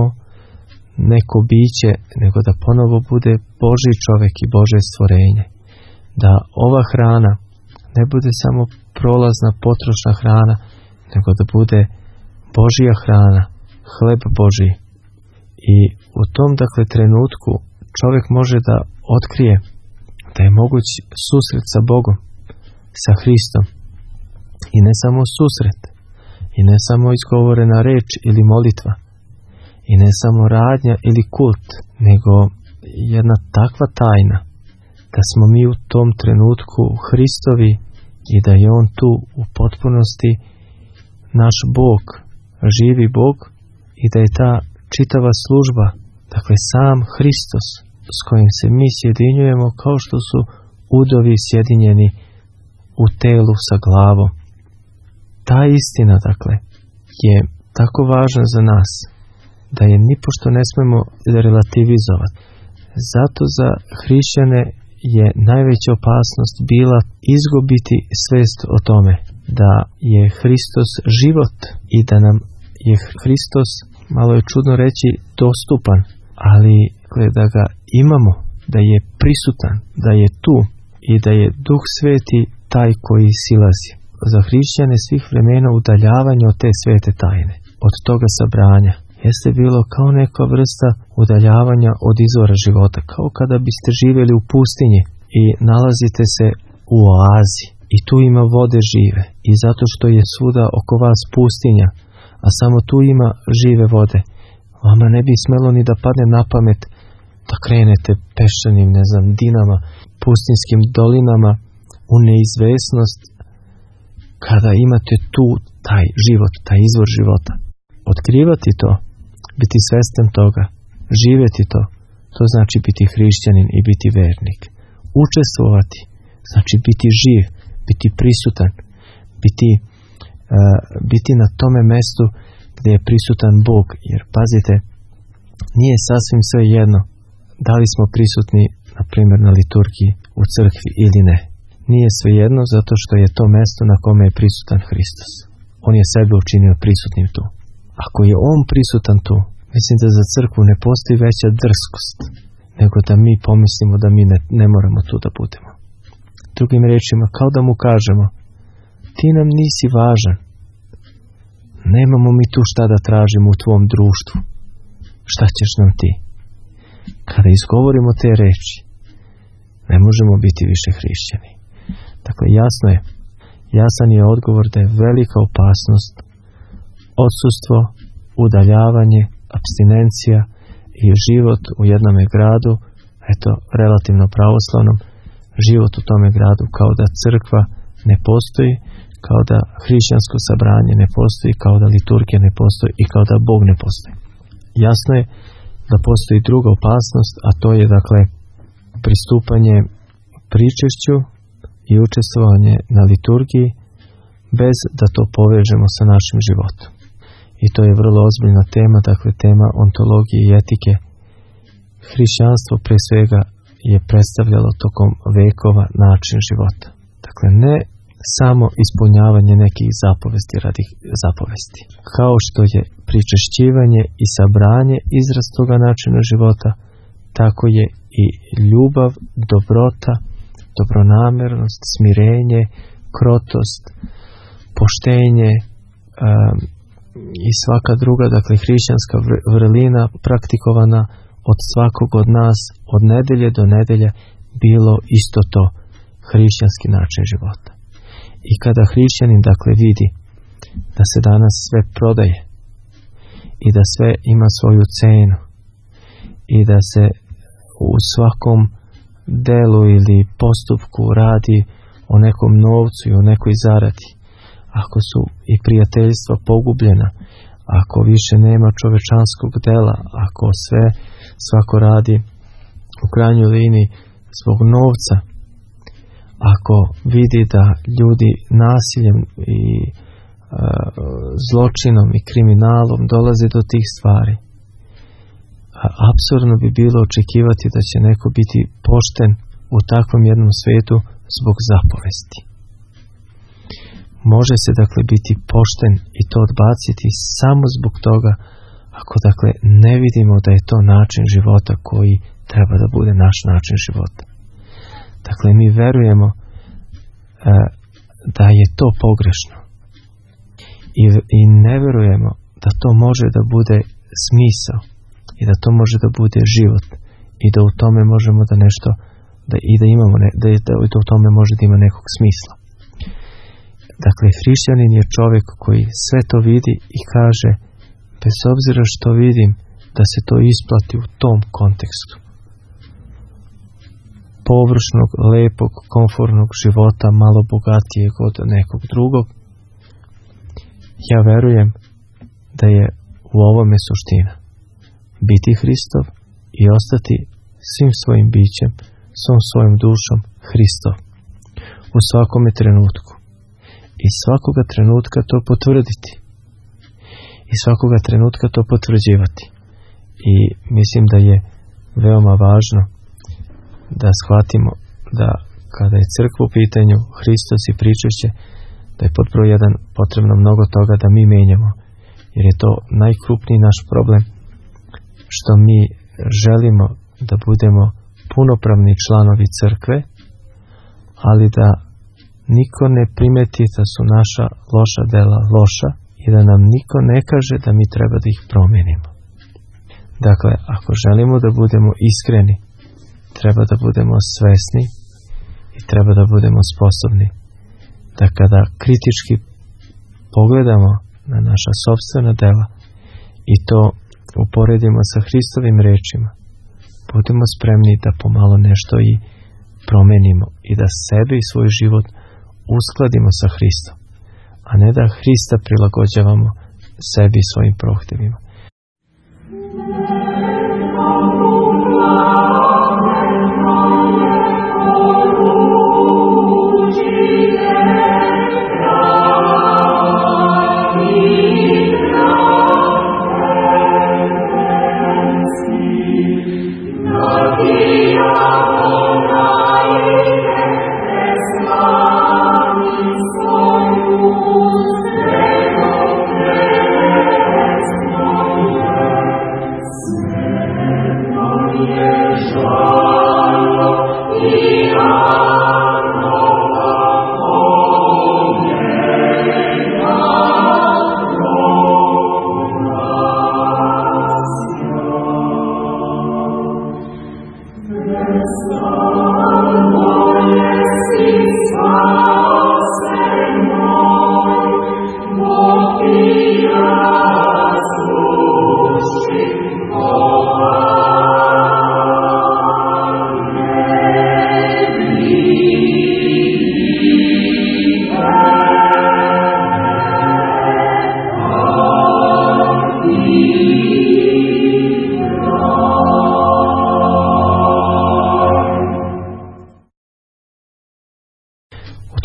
neko biće, nego da ponovo bude Božji čovjek i Božje stvorenje. Da ova hrana ne bude samo prolazna potrošna hrana, nego da bude Božja hrana, hleb Božji. I u tom dakle trenutku čovjek može da otkrije da je moguć susret sa Bogom, sa Hristom. I ne samo susret, i ne samo izgovorena reč ili molitva, i ne samo radnja ili kult, nego jedna takva tajna da smo mi u tom trenutku Hristovi i da je on tu u potpunosti naš Bog, živi Bog, i da je ta čitava služba, dakle sam Hristos s kojim se mi sjedinjujemo kao što su udovi sjedinjeni u telu sa glavom. Ta istina, dakle, je tako važna za nas da je nipošto ne smemo relativizovati. Zato za hrišćane je najveća opasnost bila izgubiti svest o tome da je Hristos život i da nam je Hristos, malo je čudno reći, dostupan, ali da ga imamo, da je prisutan, da je tu i da je Duh Sveti taj koji silazi. Za hrišćane svih vremena udaljavanje od te svete tajne, od toga sabranja, jeste bilo kao neka vrsta udaljavanja od izvora života, kao kada biste živjeli u pustinji i nalazite se u oazi i tu ima vode žive i zato što je svuda oko vas pustinja, a samo tu ima žive vode, vama ne bi smelo ni da padne na pamet da krenete peščanim, ne znam, dinama, pustinskim dolinama u neizvesnost kada imate tu taj život, taj izvor života. Otkrivati to, biti svestan toga, živjeti to, to znači biti hrišćanin i biti vernik. Učestvovati, znači biti živ, biti prisutan, biti, uh, biti na tome mestu gdje je prisutan Bog. Jer pazite, nije sasvim sve jedno da li smo prisutni, na primjer, na liturgiji u crkvi ili ne. Nije sve jedno zato što je to mesto na kome je prisutan Hristos. On je sebe učinio prisutnim tu. Ako je on prisutan tu, mislim da za crkvu ne postoji veća drskost nego da mi pomislimo da mi ne, ne moramo tu da budemo. Drugim rečima, kao da mu kažemo, ti nam nisi važan, nemamo mi tu šta da tražimo u tvom društvu, šta ćeš nam ti? Kada izgovorimo te reči, ne možemo biti više hrišćani. Dakle, jasno je, jasan je odgovor da je velika opasnost odsustvo, udaljavanje, apstinencija i život u jednome gradu, eto, relativno pravoslavnom, život u tome gradu, kao da crkva ne postoji, kao da hrišćansko sabranje ne postoji, kao da liturgija ne postoji i kao da Bog ne postoji. Jasno je da postoji druga opasnost, a to je dakle pristupanje pričešću i učestvovanje na liturgiji bez da to povežemo sa našim životom. I to je vrlo ozbiljna tema, dakle tema ontologije i etike. Hrišćanstvo pre svega je predstavljalo tokom vekova način života. Dakle, ne samo ispunjavanje nekih zapovesti radi zapovesti. Kao što je pričešćivanje i sabranje izraz toga načina života, tako je i ljubav, dobrota, dobronamernost, smirenje, krotost, poštenje um, i svaka druga, dakle, hrišćanska vrlina praktikovana od svakog od nas, od nedelje do nedelje, bilo isto to hrišćanski način života. I kada hrišćanin, dakle, vidi da se danas sve prodaje i da sve ima svoju cenu i da se u svakom delu ili postupku radi o nekom novcu i o nekoj zaradi, ako su i prijateljstva pogubljena, ako više nema čovečanskog dela, ako sve svako radi u krajnjoj liniji zbog novca, ako vidi da ljudi nasiljem i e, zločinom i kriminalom dolaze do tih stvari, apsurdno bi bilo očekivati da će neko biti pošten u takvom jednom svetu zbog zapovesti. Može se dakle biti pošten i to odbaciti samo zbog toga ako dakle ne vidimo da je to način života koji treba da bude naš način života. Dakle, mi verujemo e, da je to pogrešno I, i ne verujemo da to može da bude smisao i da to može da bude život i da u tome možemo da nešto da, i da imamo ne, da, da, da u tome može da ima nekog smisla. Dakle, hrišćanin je čovjek koji sve to vidi i kaže, bez obzira što vidim da se to isplati u tom kontekstu površnog, lepog, komfortnog života, malo bogatijeg od nekog drugog, ja verujem da je u ovome suština. Biti Hristov i ostati svim svojim bićem, svom svojom dušom Hristov. U svakome trenutku. I svakoga trenutka to potvrditi. I svakoga trenutka to potvrđivati. I mislim da je veoma važno da shvatimo da kada je crkva u pitanju, Hristos i pričešće, da je pod broj jedan potrebno mnogo toga da mi menjamo. Jer je to najkrupniji naš problem, što mi želimo da budemo punopravni članovi crkve, ali da niko ne primeti da su naša loša dela loša i da nam niko ne kaže da mi treba da ih promijenimo. Dakle, ako želimo da budemo iskreni, treba da budemo svesni i treba da budemo sposobni da kada kritički pogledamo na naša sopstvena dela i to uporedimo sa Hristovim rečima, budemo spremni da pomalo nešto i promenimo i da sebe i svoj život uskladimo sa Hristom, a ne da Hrista prilagođavamo sebi i svojim prohtevima. Oh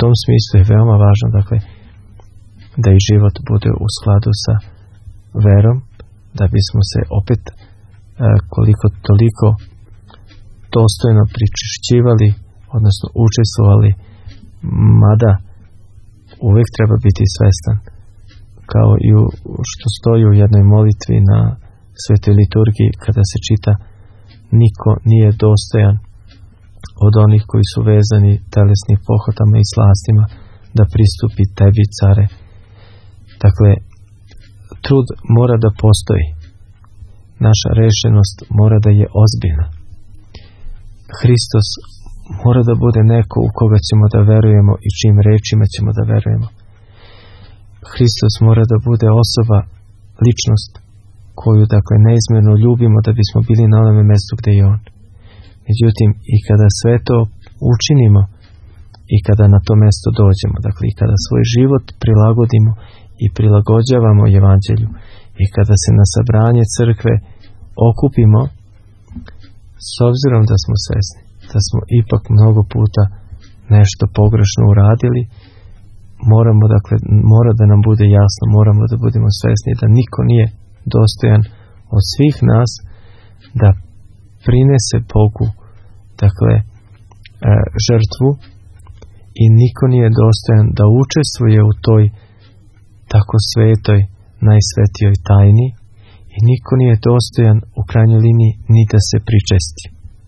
tom smislu je veoma važno, dakle, da i život bude u skladu sa verom, da bismo se opet e, koliko toliko dostojno pričešćivali, odnosno učestvovali, mada uvijek treba biti svestan, kao i u, što stoji u jednoj molitvi na svetoj liturgiji kada se čita: niko nije dostojan od onih koji su vezani telesnim pohotama i slastima da pristupi tebi, care. Dakle, trud mora da postoji. Naša rešenost mora da je ozbiljna. Hristos mora da bude neko u koga ćemo da verujemo i čijim rečima ćemo da verujemo. Hristos mora da bude osoba, ličnost koju, dakle, neizmjerno ljubimo da bismo bili na onome mjestu gdje je On. Međutim, i kada sve to učinimo i kada na to mjesto dođemo, dakle, i kada svoj život prilagodimo i prilagođavamo evanđelju i kada se na sabranje crkve okupimo, s obzirom da smo svesni da smo ipak mnogo puta nešto pogrešno uradili, moramo, dakle, mora da nam bude jasno, moramo da budemo svesni da niko nije dostojan od svih nas da prinese Bogu, dakle, e, žrtvu, i niko nije dostojan da učestvuje u toj tako svetoj, najsvetijoj tajni, i niko nije dostojan u krajnjoj liniji ni da se pričesti.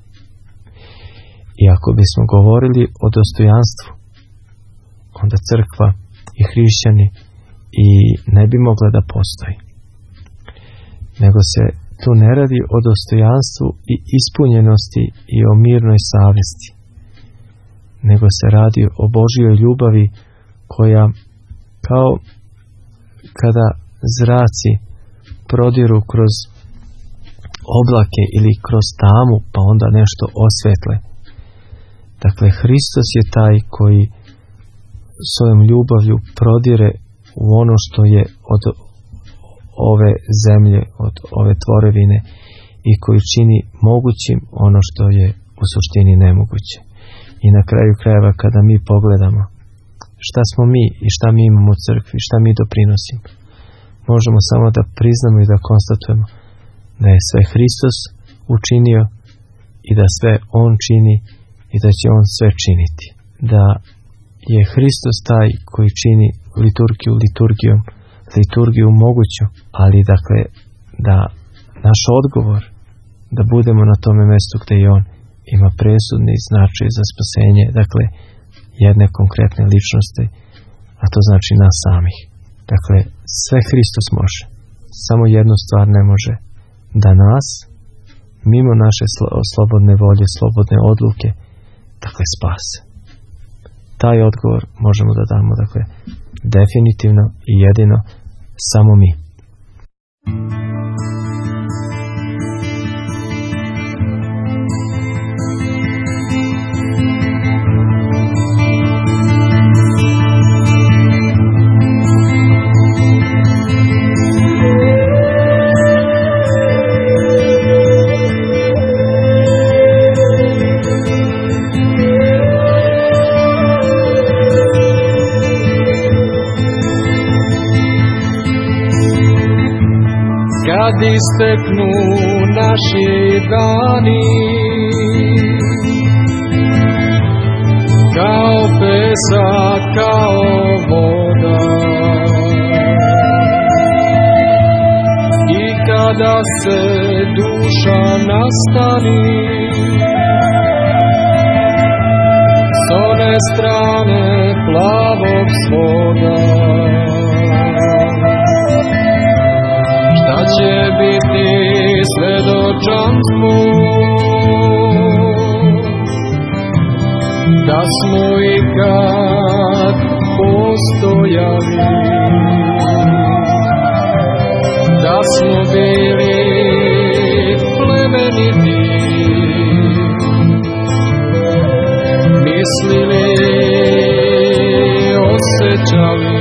I ako bismo govorili o dostojanstvu, onda crkva i hrišćani i ne bi mogla da postoji. Nego se tu ne radi o dostojanstvu i ispunjenosti i o mirnoj savesti, nego se radi o Božjoj ljubavi koja, kao kada zraci prodiru kroz oblake ili kroz tamu pa onda nešto osvetle. Dakle, Hristos je taj koji svojom ljubavlju prodire u ono što je od ove zemlje, od ove tvorevine, i koji čini mogućim ono što je u suštini nemoguće. I na kraju krajeva, kada mi pogledamo šta smo mi i šta mi imamo u crkvi, šta mi doprinosimo, možemo samo da priznamo i da konstatujemo da je sve Hristos učinio i da sve On čini i da će On sve činiti. Da je Hristos taj koji čini liturgiju liturgijom, liturgiju moguću, ali, dakle, da naš odgovor da budemo na tome mjestu gdje je On ima presudni značaj za spasenje, dakle, jedne konkretne ličnosti, a to znači nas samih. Dakle, sve Hristos može, samo jednu stvar ne može: da nas, mimo naše slobodne volje, slobodne odluke, dakle, spase. Taj odgovor možemo da damo, dakle, definitivno i jedino samo mi. Kad isteknu naši dani, kao pesak, kao voda, i kada se duša nastani s one strane plavog svoda, šta će biti svedočanstvo da smo ikad postojali, da smo bili plemeniti, mislili, osjećali.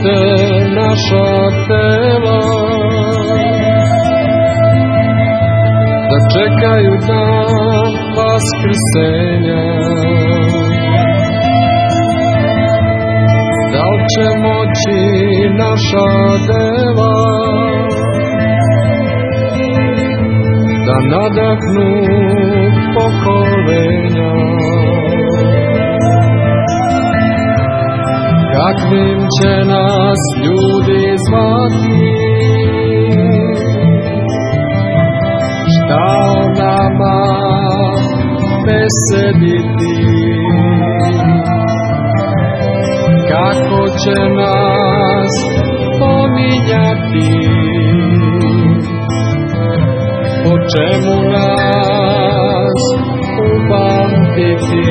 smrte naša tela, da čekaju dan vaskrsenja. Da li će moći naša dela da nadahnu pokolenja? Kakvim će nas ljudi zvati, šta o nama besediti, kako će nas pominjati, po čemu nas upamtiti.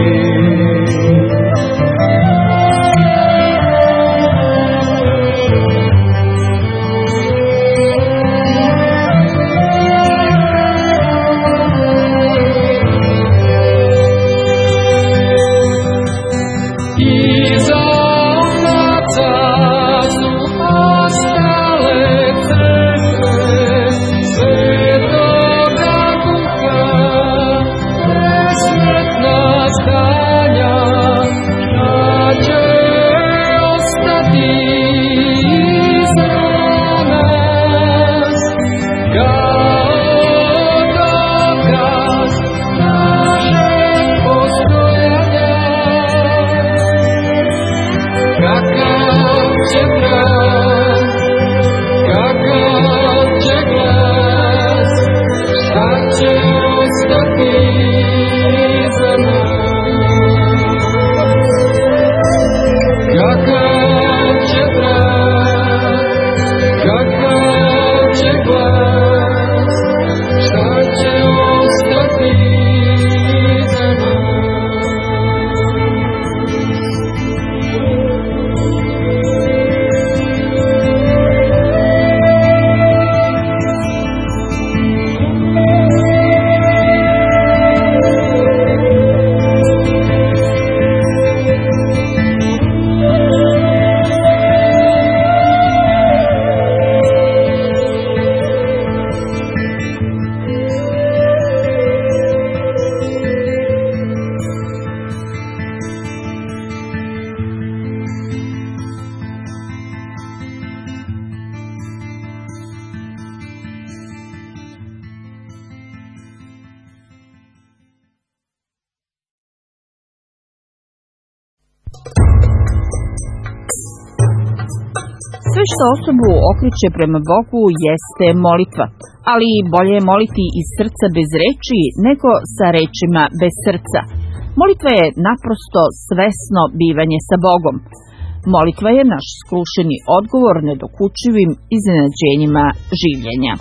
Sve što osobu okreće prema Bogu jeste molitva, ali bolje je moliti iz srca bez reči nego sa rečima bez srca. Molitva je naprosto svesno bivanje sa Bogom. Molitva je naš skrušeni odgovor nedokučivim iznenađenjima življenja.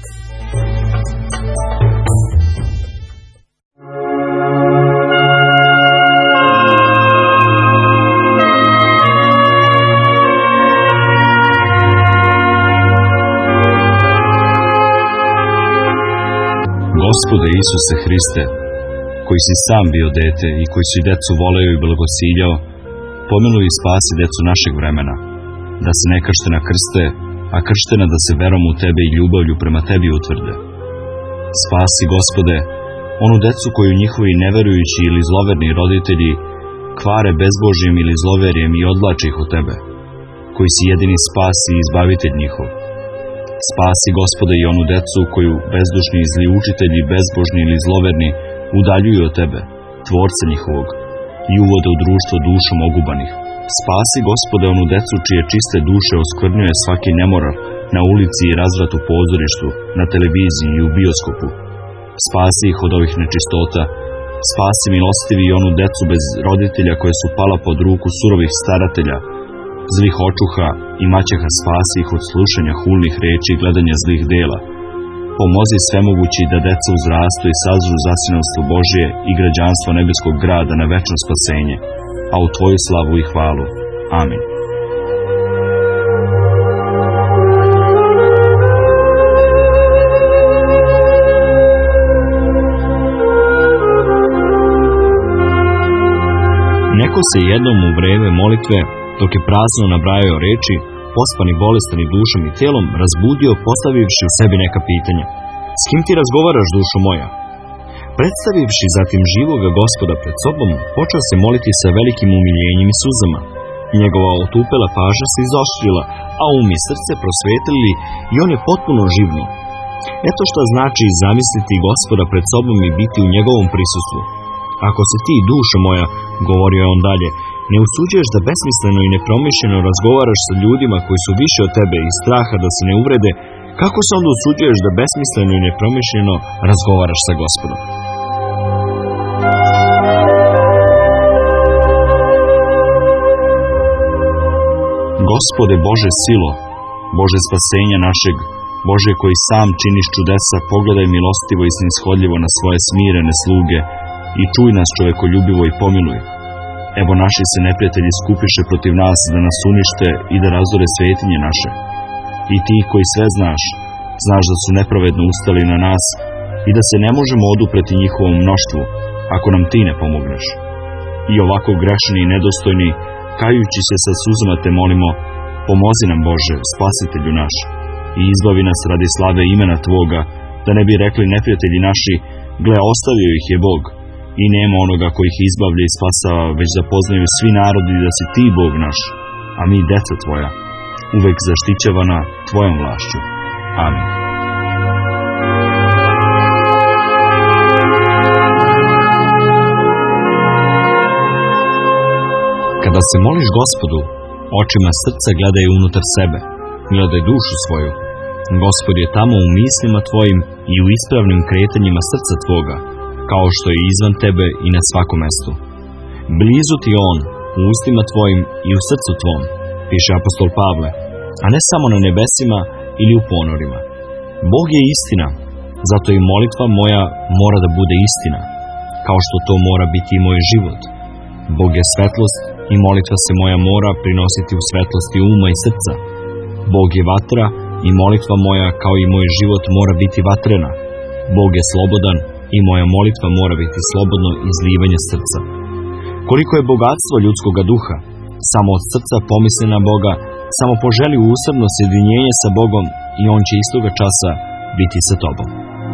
Gospode Isuse Hriste, koji si sam bio dete i koji si decu voleo i blagosiljao, pomiluj i spasi decu našeg vremena, da se nekaštena krste, a krštena da se verom u Tebe i ljubavlju prema Tebi utvrde. Spasi, Gospode, onu decu koju njihovi neverujući ili zloverni roditelji kvare bezbožjem ili zloverjem i odvlače ih od Tebe, koji si jedini spas i izbavitelj njihov. Spasi, Gospode, i onu decu koju bezdušni i zli učitelji, bezbožni ili zloverni, udaljuju od Tebe, Tvorca njihovog, i uvode u društvo dušom ogubanih. Spasi, Gospode, onu decu čije čiste duše oskvrnjuje svaki nemoral na ulici i razvrat u pozorištu, na televiziji i u bioskopu. Spasi ih od ovih nečistota. Spasi, milostivi, i onu decu bez roditelja koje su pala pod ruku surovih staratelja, zlih očuha i maćeha. Spasi ih od slušanja hulnih reči i gledanja zlih dela. Pomozi svemogući da deca uzrastu i sazru za sinovstvo Božje i građanstvo nebeskog grada na večno spasenje, a u Tvoju slavu i hvalu. Amin. Neko se jednom u vreme molitve, dok je prazno nabrajao reči, pospan i bolestan i dušom i telom, razbudio postavivši u sebi neka pitanja. S kim ti razgovaraš, dušo moja? Predstavivši zatim živoga Gospoda pred sobom, počeo se moliti sa velikim umiljenjem i suzama. Njegova otupela pažnja se izoštrila, a um i srce prosvetlili i on je potpuno živnuo. Eto šta znači zamisliti Gospoda pred sobom i biti u njegovom prisustvu. Ako se ti, dušo moja, govorio je on dalje, ne usuđuješ da besmisleno i nepromišljeno razgovaraš sa ljudima koji su više od tebe iz straha da se ne uvrede, kako se onda usuđuješ da besmisleno i nepromišljeno razgovaraš sa Gospodom? Gospode Bože silo, Bože spasenja našeg, Bože koji sam činiš čudesa, pogledaj milostivo i snishodljivo na svoje smirene sluge i čuj nas čovekoljubivo i pomiluj. Evo naši se neprijatelji skupiše protiv nas da nas unište i da razore svetinje naše. I ti koji sve znaš, znaš da su nepravedno ustali na nas i da se ne možemo odupreti njihovom mnoštvu, ako nam ti ne pomogneš. I ovako grešni i nedostojni, kajući se sa suzama te molimo, pomozi nam Bože, spasitelju naš, i izbavi nas radi slave imena Tvoga, da ne bi rekli neprijatelji naši, gle, ostavio ih je Bog, i nema onoga koji ih izbavlja i spasava, već da poznaju svi narodi da si ti Bog naš, a mi deca Tvoja, uvek zaštićavana Tvojom vlašću. Amin. Kada se moliš Gospodu, očima srca gledaj unutar sebe, gledaj dušu svoju. Gospod je tamo u mislima tvojim i u ispravnim kretanjima srca tvoga, kao što je izvan tebe i na svakom mestu. Blizu ti on, u ustima tvojim i u srcu tvom, piše apostol Pavle, a ne samo na nebesima ili u ponorima. Bog je istina, zato i molitva moja mora da bude istina, kao što to mora biti i moj život. Bog je svetlost i molitva se moja mora prinositi u svetlosti uma i srca. Bog je vatra i molitva moja kao i moj život mora biti vatrena. Bog je slobodan i moja molitva mora biti slobodno izlivanje srca. Koliko je bogatstvo ljudskoga duha, samo od srca pomisli na Boga, samo poželi usrdno sjedinjenje sa Bogom i on će istoga časa biti sa tobom.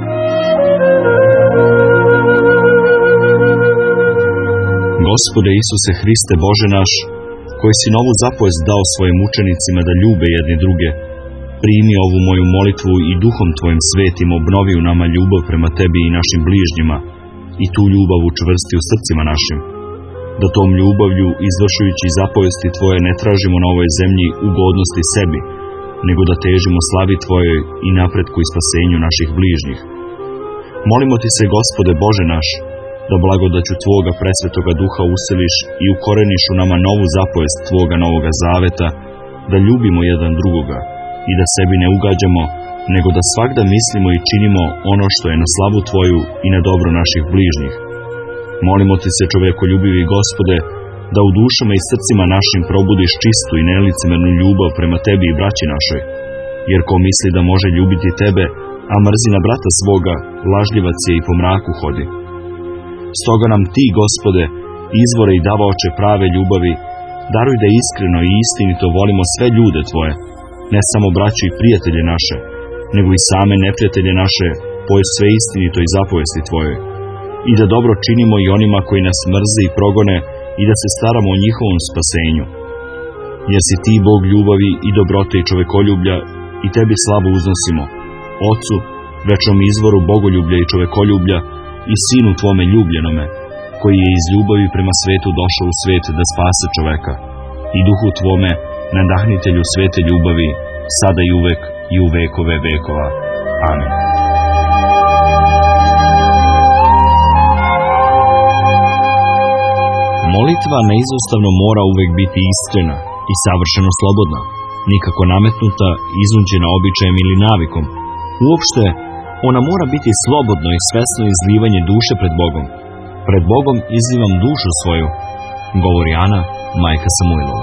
Gospode Isuse Hriste Bože naš, koji si novu zapovest dao svojim učenicima da ljube jedni druge, primi ovu moju molitvu i duhom tvojim svetim obnovi u nama ljubav prema tebi i našim bližnjima i tu ljubav učvrsti u srcima našim, da tom ljubavlju izvršujući zapovesti tvoje ne tražimo na ovoj zemlji ugodnosti sebi, nego da težimo slavi tvojoj i napretku i spasenju naših bližnjih. Molimo ti se, Gospode Bože naš, da blagodaću tvoga presvetoga duha useliš i ukoreniš u nama novu zapovest tvoga novoga zaveta, da ljubimo jedan drugoga i da sebi ne ugađamo, nego da svagda mislimo i činimo ono što je na slavu tvoju i na dobro naših bližnjih. Molimo ti se, čovekoljubivi Gospode, da u dušama i srcima našim probudiš čistu i nelicemernu ljubav prema tebi i braći našoj, jer ko misli da može ljubiti tebe, a mrzi na brata svoga, lažljivac je i po mraku hodi. Stoga nam ti, Gospode, izvore i davaoče prave ljubavi, daruj da iskreno i istinito volimo sve ljude tvoje, ne samo braću i prijatelje naše, nego i same neprijatelje naše, po sve istinito i zapovesti tvojoj, i da dobro činimo i onima koji nas mrze i progone i da se staramo o njihovom spasenju. Jer si ti Bog ljubavi i dobrote i čovekoljublja i tebi slavu uznosimo, Otcu, večnom izvoru bogoljublja i čovekoljublja, i Sinu tvome ljubljenome, koji je iz ljubavi prema svetu došao u svet da spase čoveka, i Duhu tvome, nadahnitelju svete ljubavi, sada i uvek i u vekove vekova. Amin. Molitva neizostavno mora uvek biti iskrena i savršeno slobodna, nikako nametnuta, iznuđena običajem ili navikom. Uopšte, ona mora biti slobodno i svesno izlivanje duše pred Bogom. Pred Bogom izlivam dušu svoju, govori Ana, majka Samuilova.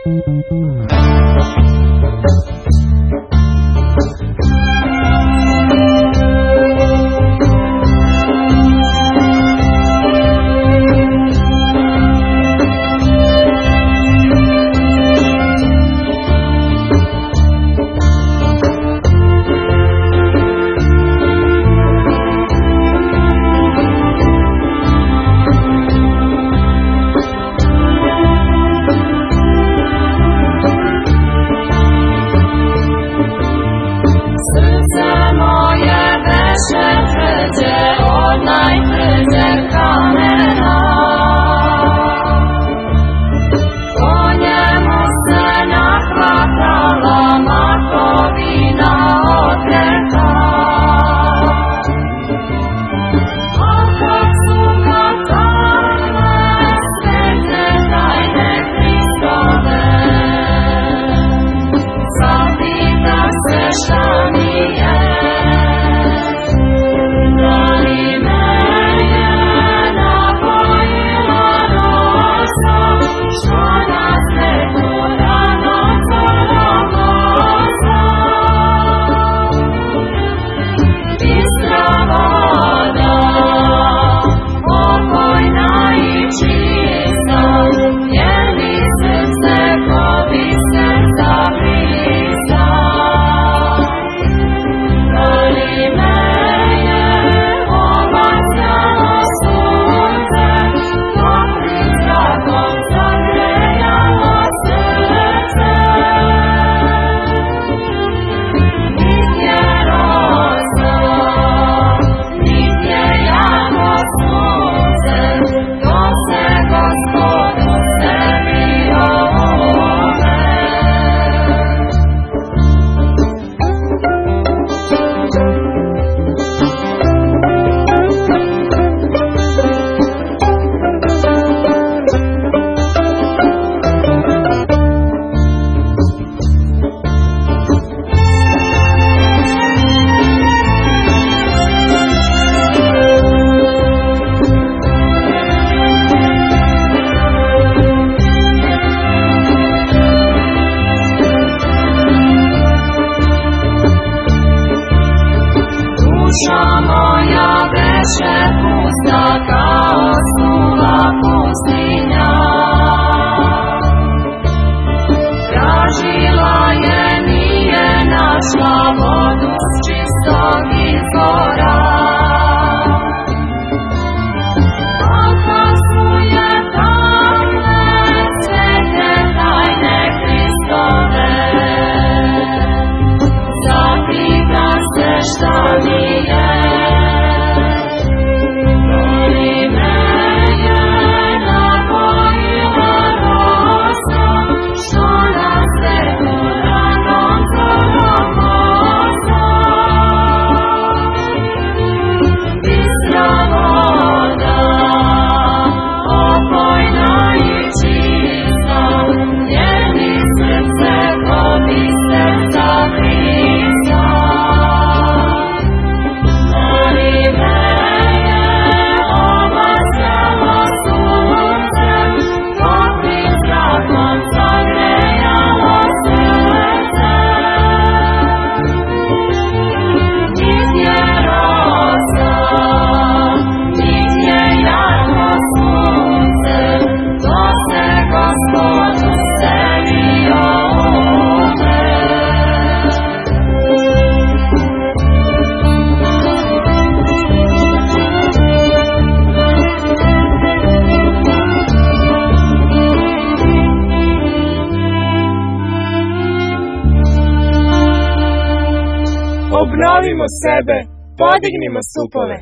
Obnovimo sebe, podignimo stupove.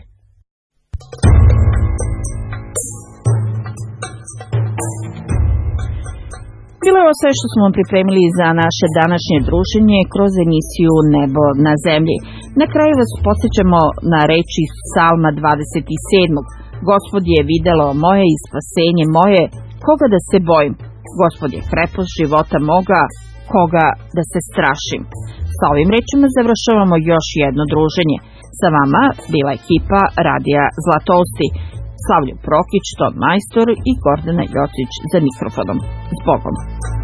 Bilo je ovo sve što smo vam pripremili za naše današnje druženje kroz emisiju Nebo na zemlji. Na kraju vas podsjećamo na reči Psalma dvadeset sedam. Gospod je videlo moje i spasenje moje, koga da se bojim? Gospod je krepost života moga, koga da se strašim? Sa ovim rečima završavamo još jedno druženje. Sa vama bila ekipa Radija Zlatousti, Slavljo Prokić, Tom Majstor i Gordana Jocić za mikrofonom. S Bogom!